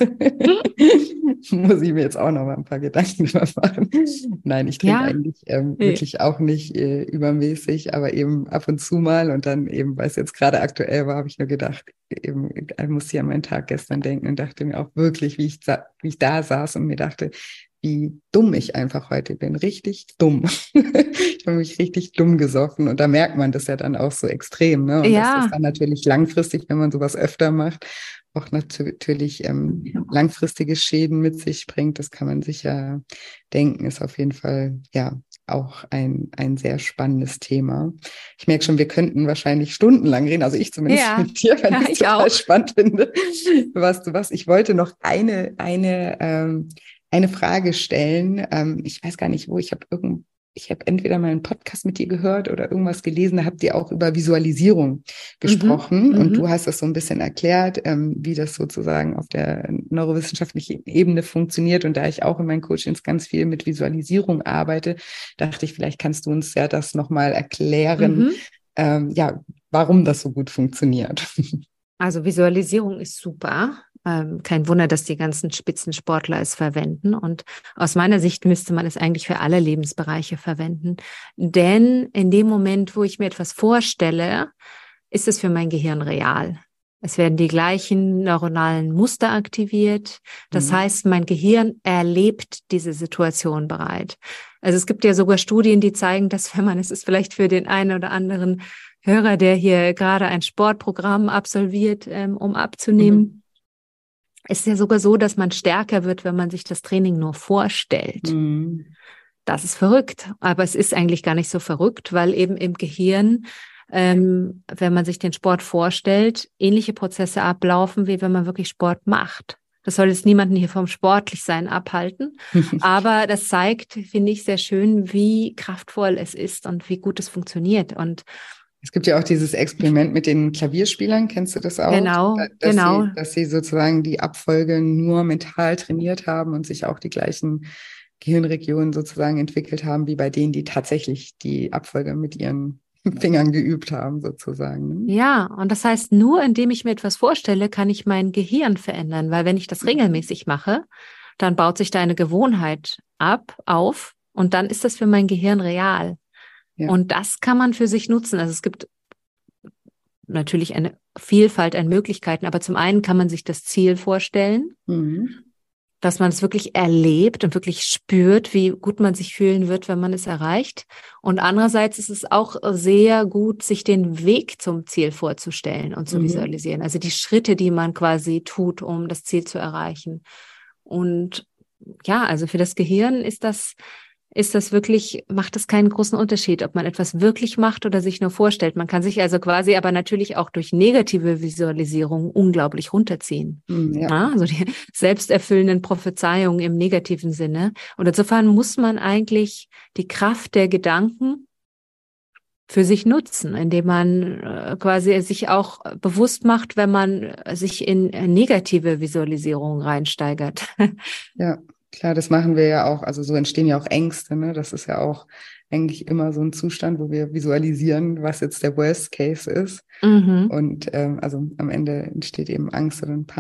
Muss ich mir jetzt auch noch mal ein paar Gedanken drüber machen. Nein, ich trinke eigentlich wirklich auch nicht übermäßig, aber eben ab und zu mal. Und dann eben, weil es jetzt gerade aktuell war, habe ich nur gedacht, eben, ich musste ja an meinen Tag gestern denken und dachte mir auch wirklich, wie ich da saß und mir dachte, wie dumm ich einfach heute bin. Richtig dumm. Ich habe mich richtig dumm gesoffen. Und da merkt man das ja dann auch so extrem. Ne? Und dass das dann natürlich langfristig, wenn man sowas öfter macht, auch natürlich langfristige Schäden mit sich bringt. Das kann man sich ja denken. Ist auf jeden Fall ja auch ein sehr spannendes Thema. Ich merke schon, wir könnten wahrscheinlich stundenlang reden. Also ich zumindest mit dir, wenn ich es total spannend finde. Weißt du was? Ich wollte noch eine Frage stellen. Ich weiß gar nicht wo. Ich habe entweder mal einen Podcast mit dir gehört oder irgendwas gelesen. Da habt ihr auch über Visualisierung gesprochen und du hast das so ein bisschen erklärt, wie das sozusagen auf der neurowissenschaftlichen Ebene funktioniert. Und da ich auch in meinen Coachings ganz viel mit Visualisierung arbeite, dachte ich, vielleicht kannst du uns ja das nochmal erklären, ja, warum das so gut funktioniert. Also Visualisierung ist super. Kein Wunder, dass die ganzen Spitzensportler es verwenden. Und aus meiner Sicht müsste man es eigentlich für alle Lebensbereiche verwenden. Denn in dem Moment, wo ich mir etwas vorstelle, ist es für mein Gehirn real. Es werden die gleichen neuronalen Muster aktiviert. Das heißt, mein Gehirn erlebt diese Situation bereit. Also es gibt ja sogar Studien, die zeigen, dass wenn man, es ist vielleicht für den einen oder anderen Hörer, der hier gerade ein Sportprogramm absolviert, um abzunehmen, ist ja sogar so, dass man stärker wird, wenn man sich das Training nur vorstellt. Das ist verrückt, aber es ist eigentlich gar nicht so verrückt, weil eben im Gehirn, wenn man sich den Sport vorstellt, ähnliche Prozesse ablaufen, wie wenn man wirklich Sport macht. Das soll jetzt niemanden hier vom Sportlichsein abhalten, aber das zeigt, finde ich, sehr schön, wie kraftvoll es ist und wie gut es funktioniert. Und es gibt ja auch dieses Experiment mit den Klavierspielern, kennst du das auch? Genau. Dass sie sozusagen die Abfolge nur mental trainiert haben und sich auch die gleichen Gehirnregionen sozusagen entwickelt haben, wie bei denen, die tatsächlich die Abfolge mit ihren Fingern geübt haben, sozusagen. Ne? Ja, und das heißt, nur indem ich mir etwas vorstelle, kann ich mein Gehirn verändern, weil wenn ich das regelmäßig mache, dann baut sich da eine Gewohnheit auf und dann ist das für mein Gehirn real. Ja. Und das kann man für sich nutzen. Also es gibt natürlich eine Vielfalt an Möglichkeiten, aber zum einen kann man sich das Ziel vorstellen, dass man es wirklich erlebt und wirklich spürt, wie gut man sich fühlen wird, wenn man es erreicht. Und andererseits ist es auch sehr gut, sich den Weg zum Ziel vorzustellen und zu visualisieren. Also die Schritte, die man quasi tut, um das Ziel zu erreichen. Und ja, also für das Gehirn ist das wirklich, macht es keinen großen Unterschied, ob man etwas wirklich macht oder sich nur vorstellt. Man kann sich also quasi aber natürlich auch durch negative Visualisierung unglaublich runterziehen. Ja. Ja, also die selbsterfüllenden Prophezeiungen im negativen Sinne. Und insofern muss man eigentlich die Kraft der Gedanken für sich nutzen, indem man quasi sich auch bewusst macht, wenn man sich in negative Visualisierungen reinsteigert. Ja, klar, das machen wir ja auch. Also so entstehen ja auch Ängste, ne? Das ist ja auch eigentlich immer so ein Zustand, wo wir visualisieren, was jetzt der Worst Case ist. Und also am Ende entsteht eben Angst oder ein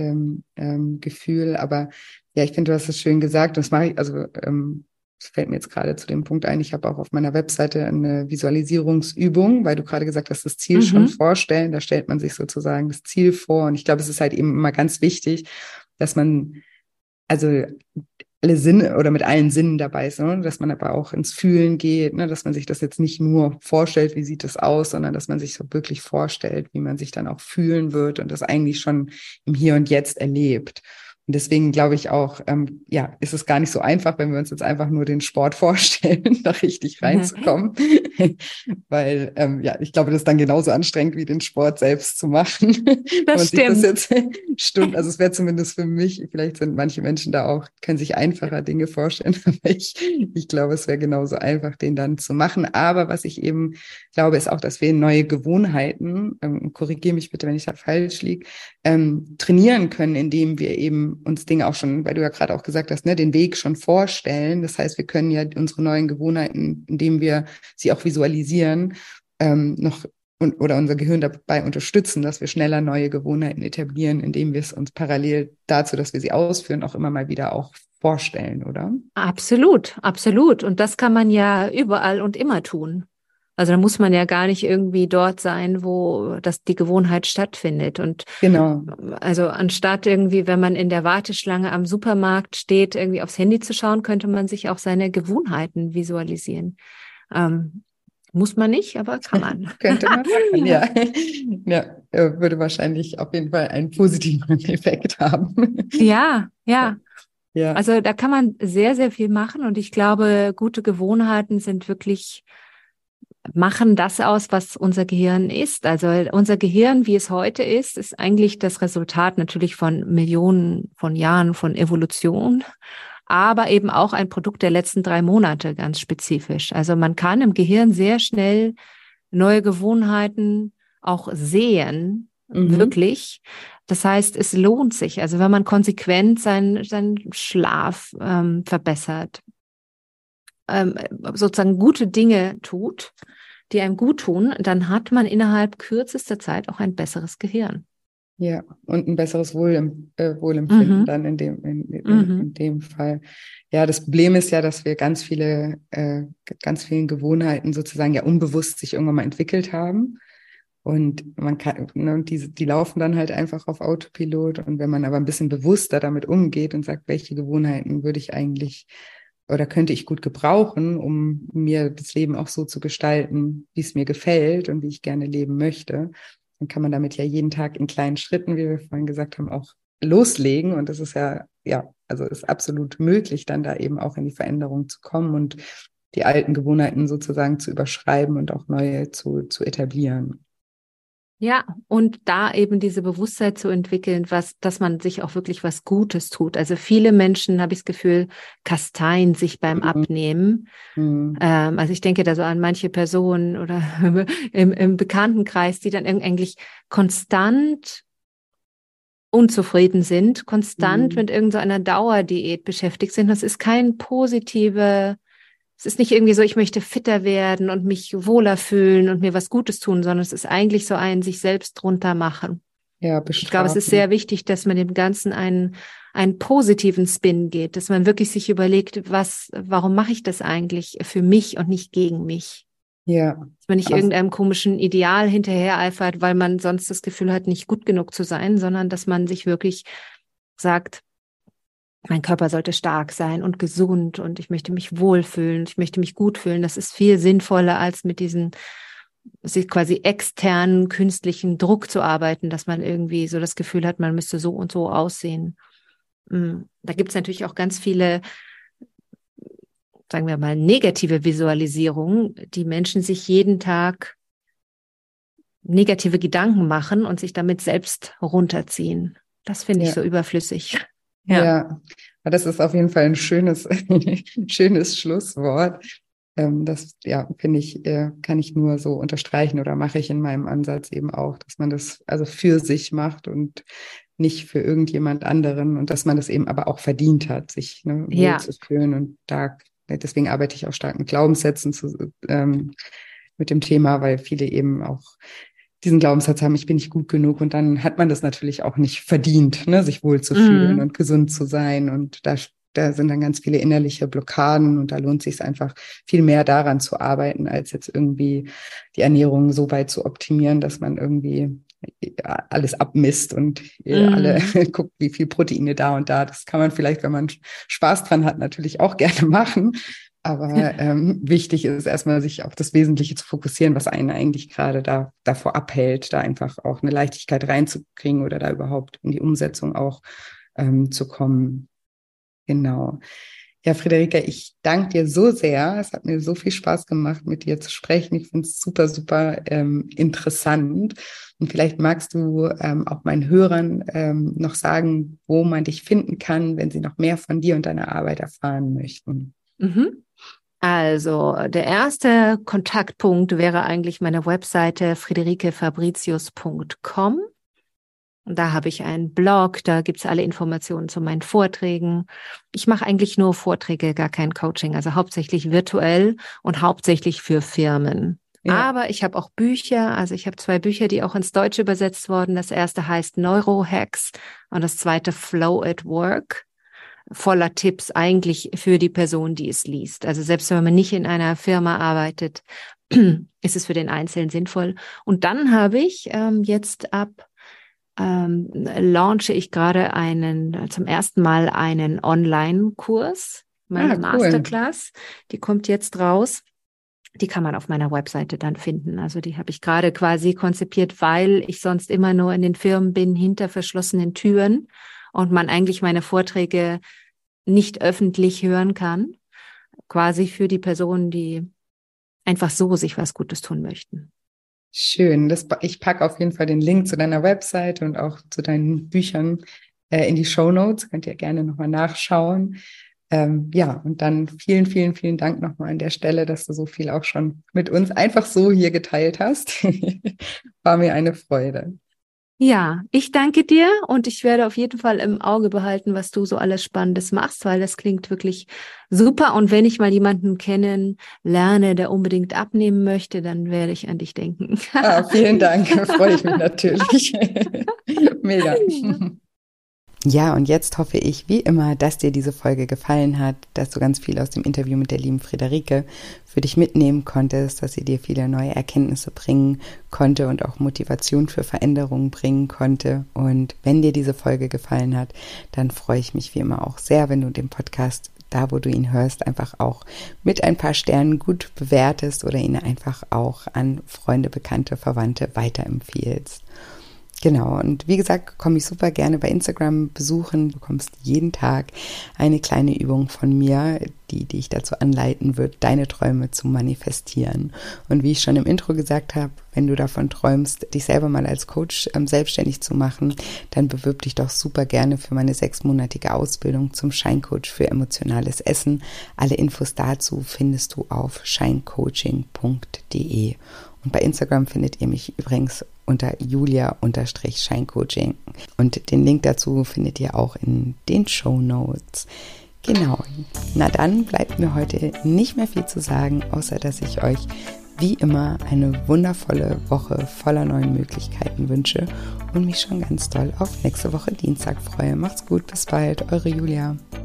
Panikgefühl. Aber ja, ich finde, du hast es schön gesagt. Das mache ich, also das fällt mir jetzt gerade zu dem Punkt ein. Ich habe auch auf meiner Webseite eine Visualisierungsübung, weil du gerade gesagt hast, das Ziel schon vorstellen. Da stellt man sich sozusagen das Ziel vor. Und ich glaube, es ist halt eben immer ganz wichtig, dass man also alle Sinne oder mit allen Sinnen dabei ist, ne? Dass man aber auch ins Fühlen geht, ne? Dass man sich das jetzt nicht nur vorstellt, wie sieht das aus, sondern dass man sich so wirklich vorstellt, wie man sich dann auch fühlen wird und das eigentlich schon im Hier und Jetzt erlebt. Und deswegen glaube ich auch, ja, ist es gar nicht so einfach, wenn wir uns jetzt einfach nur den Sport vorstellen, da richtig reinzukommen. Weil, ja, ich glaube, das ist dann genauso anstrengend, wie den Sport selbst zu machen. Das stimmt. Sich das jetzt Stunden, also es wäre zumindest für mich, vielleicht sind manche Menschen da auch, können sich einfacher Dinge vorstellen, aber ich glaube, es wäre genauso einfach, den dann zu machen. Aber was ich eben glaube, ist auch, dass wir neue Gewohnheiten, korrigiere mich bitte, wenn ich da falsch liege, trainieren können, indem wir eben uns Dinge auch schon, weil du ja gerade auch gesagt hast, ne, den Weg schon vorstellen. Das heißt, wir können ja unsere neuen Gewohnheiten, indem wir sie auch visualisieren, oder unser Gehirn dabei unterstützen, dass wir schneller neue Gewohnheiten etablieren, indem wir es uns parallel dazu, dass wir sie ausführen, auch immer mal wieder auch vorstellen, oder? Absolut, absolut. Und das kann man ja überall und immer tun. Also da muss man ja gar nicht irgendwie dort sein, wo die Gewohnheit stattfindet. Und genau. Also anstatt irgendwie, wenn man in der Warteschlange am Supermarkt steht, irgendwie aufs Handy zu schauen, könnte man sich auch seine Gewohnheiten visualisieren. Muss man nicht, aber kann man. Könnte man machen, ja. Ja, würde wahrscheinlich auf jeden Fall einen positiven Effekt haben. Ja. Ja. Also da kann man sehr, sehr viel machen. Und ich glaube, gute Gewohnheiten machen das aus, was unser Gehirn ist. Also unser Gehirn, wie es heute ist eigentlich das Resultat natürlich von Millionen von Jahren von Evolution, aber eben auch ein Produkt der letzten 3 Monate, ganz spezifisch. Also man kann im Gehirn sehr schnell neue Gewohnheiten auch sehen, wirklich. Das heißt, es lohnt sich. Also wenn man konsequent seinen Schlaf verbessert, sozusagen gute Dinge tut, die einem gut tun, dann hat man innerhalb kürzester Zeit auch ein besseres Gehirn. Ja, und ein besseres Wohlempfinden dann in dem Fall. Ja, das Problem ist ja, dass wir ganz vielen Gewohnheiten sozusagen ja unbewusst sich irgendwann mal entwickelt haben. Und man kann, ne, die laufen dann halt einfach auf Autopilot. Und wenn man aber ein bisschen bewusster damit umgeht und sagt, welche Gewohnheiten würde ich eigentlich oder könnte ich gut gebrauchen, um mir das Leben auch so zu gestalten, wie es mir gefällt und wie ich gerne leben möchte, dann kann man damit ja jeden Tag in kleinen Schritten, wie wir vorhin gesagt haben, auch loslegen. Und das ist ja, also ist absolut möglich, dann da eben auch in die Veränderung zu kommen und die alten Gewohnheiten sozusagen zu überschreiben und auch neue zu etablieren. Ja, und da eben diese Bewusstheit zu entwickeln, dass man sich auch wirklich was Gutes tut. Also viele Menschen, habe ich das Gefühl, kasteien sich beim Abnehmen. Also ich denke da so an manche Personen oder im Bekanntenkreis, die dann eigentlich konstant unzufrieden sind, konstant mit irgendeiner Dauerdiät beschäftigt sind. Das ist es ist nicht irgendwie so, ich möchte fitter werden und mich wohler fühlen und mir was Gutes tun, sondern es ist eigentlich so ein sich selbst drunter machen. Ja, ich glaube, es ist sehr wichtig, dass man dem Ganzen einen positiven Spin geht, dass man wirklich sich überlegt, warum mache ich das eigentlich für mich und nicht gegen mich? Ja. Dass man nicht irgendeinem komischen Ideal hinterhereifert, weil man sonst das Gefühl hat, nicht gut genug zu sein, sondern dass man sich wirklich sagt, mein Körper sollte stark sein und gesund und ich möchte mich wohlfühlen, ich möchte mich gut fühlen. Das ist viel sinnvoller, als mit diesen sich quasi externen künstlichen Druck zu arbeiten, dass man irgendwie so das Gefühl hat, man müsste so und so aussehen. Da gibt es natürlich auch ganz viele, sagen wir mal, negative Visualisierungen, die Menschen sich jeden Tag negative Gedanken machen und sich damit selbst runterziehen. Das finde ich so überflüssig. Ja, das ist auf jeden Fall ein schönes, schönes Schlusswort. Das, finde ich, kann ich nur so unterstreichen oder mache ich in meinem Ansatz eben auch, dass man das also für sich macht und nicht für irgendjemand anderen und dass man das eben aber auch verdient hat, sich wohlzufühlen. Und deswegen arbeite ich auch stark mit Glaubenssätzen mit dem Thema, weil viele eben auch diesen Glaubenssatz haben, ich bin nicht gut genug, und dann hat man das natürlich auch nicht verdient, ne, sich wohlzufühlen und gesund zu sein, und da sind dann ganz viele innerliche Blockaden, und da lohnt es sich einfach viel mehr daran zu arbeiten, als jetzt irgendwie die Ernährung so weit zu optimieren, dass man irgendwie alles abmisst und alle guckt, wie viel Proteine da und da. Das kann man vielleicht, wenn man Spaß dran hat, natürlich auch gerne machen. Aber wichtig ist erstmal, sich auf das Wesentliche zu fokussieren, was einen eigentlich gerade davor abhält, da einfach auch eine Leichtigkeit reinzukriegen oder da überhaupt in die Umsetzung auch zu kommen. Genau. Ja, Friederike, ich danke dir so sehr. Es hat mir so viel Spaß gemacht, mit dir zu sprechen. Ich finde es super, super interessant. Und vielleicht magst du auch meinen Hörern noch sagen, wo man dich finden kann, wenn sie noch mehr von dir und deiner Arbeit erfahren möchten. Also der erste Kontaktpunkt wäre eigentlich meine Webseite friederikefabricius.com. Und da habe ich einen Blog, da gibt es alle Informationen zu meinen Vorträgen. Ich mache eigentlich nur Vorträge, gar kein Coaching, also hauptsächlich virtuell und hauptsächlich für Firmen. Ja. Aber ich habe auch Bücher, also ich habe 2 Bücher, die auch ins Deutsche übersetzt wurden. Das erste heißt Neurohacks und das zweite Flow at Work. Voller Tipps eigentlich für die Person, die es liest. Also selbst wenn man nicht in einer Firma arbeitet, ist es für den Einzelnen sinnvoll. Und dann habe ich launche ich gerade zum ersten Mal einen Online-Kurs, meine Masterclass. Die kommt jetzt raus. Die kann man auf meiner Webseite dann finden. Also die habe ich gerade quasi konzipiert, weil ich sonst immer nur in den Firmen bin, hinter verschlossenen Türen und man eigentlich meine Vorträge nicht öffentlich hören kann. Quasi für die Personen, die einfach so sich was Gutes tun möchten. Schön. Ich packe auf jeden Fall den Link zu deiner Webseite und auch zu deinen Büchern in die Shownotes. Könnt ihr gerne nochmal nachschauen. Und dann vielen, vielen, vielen Dank nochmal an der Stelle, dass du so viel auch schon mit uns einfach so hier geteilt hast. War mir eine Freude. Ja, ich danke dir und ich werde auf jeden Fall im Auge behalten, was du so alles Spannendes machst, weil das klingt wirklich super. Und wenn ich mal jemanden kennenlerne, der unbedingt abnehmen möchte, dann werde ich an dich denken. Vielen Dank, freue ich mich natürlich. Mega. Ja, und jetzt hoffe ich, wie immer, dass dir diese Folge gefallen hat, dass du ganz viel aus dem Interview mit der lieben Friederike für dich mitnehmen konntest, dass sie dir viele neue Erkenntnisse bringen konnte und auch Motivation für Veränderungen bringen konnte. Und wenn dir diese Folge gefallen hat, dann freue ich mich wie immer auch sehr, wenn du den Podcast, da wo du ihn hörst, einfach auch mit ein paar Sternen gut bewertest oder ihn einfach auch an Freunde, Bekannte, Verwandte weiterempfiehlst. Genau, und wie gesagt, komme ich super gerne bei Instagram besuchen. Du bekommst jeden Tag eine kleine Übung von mir, die dich dazu anleiten wird, deine Träume zu manifestieren. Und wie ich schon im Intro gesagt habe, wenn du davon träumst, dich selber mal als Coach selbstständig zu machen, dann bewirb dich doch super gerne für meine 6-monatige Ausbildung zum Scheincoach für emotionales Essen. Alle Infos dazu findest du auf scheincoaching.de. Und bei Instagram findet ihr mich übrigens unter julia_scheincoaching. Und den Link dazu findet ihr auch in den Shownotes. Genau. Na dann bleibt mir heute nicht mehr viel zu sagen, außer dass ich euch wie immer eine wundervolle Woche voller neuen Möglichkeiten wünsche und mich schon ganz doll auf nächste Woche Dienstag freue. Macht's gut, bis bald, eure Julia.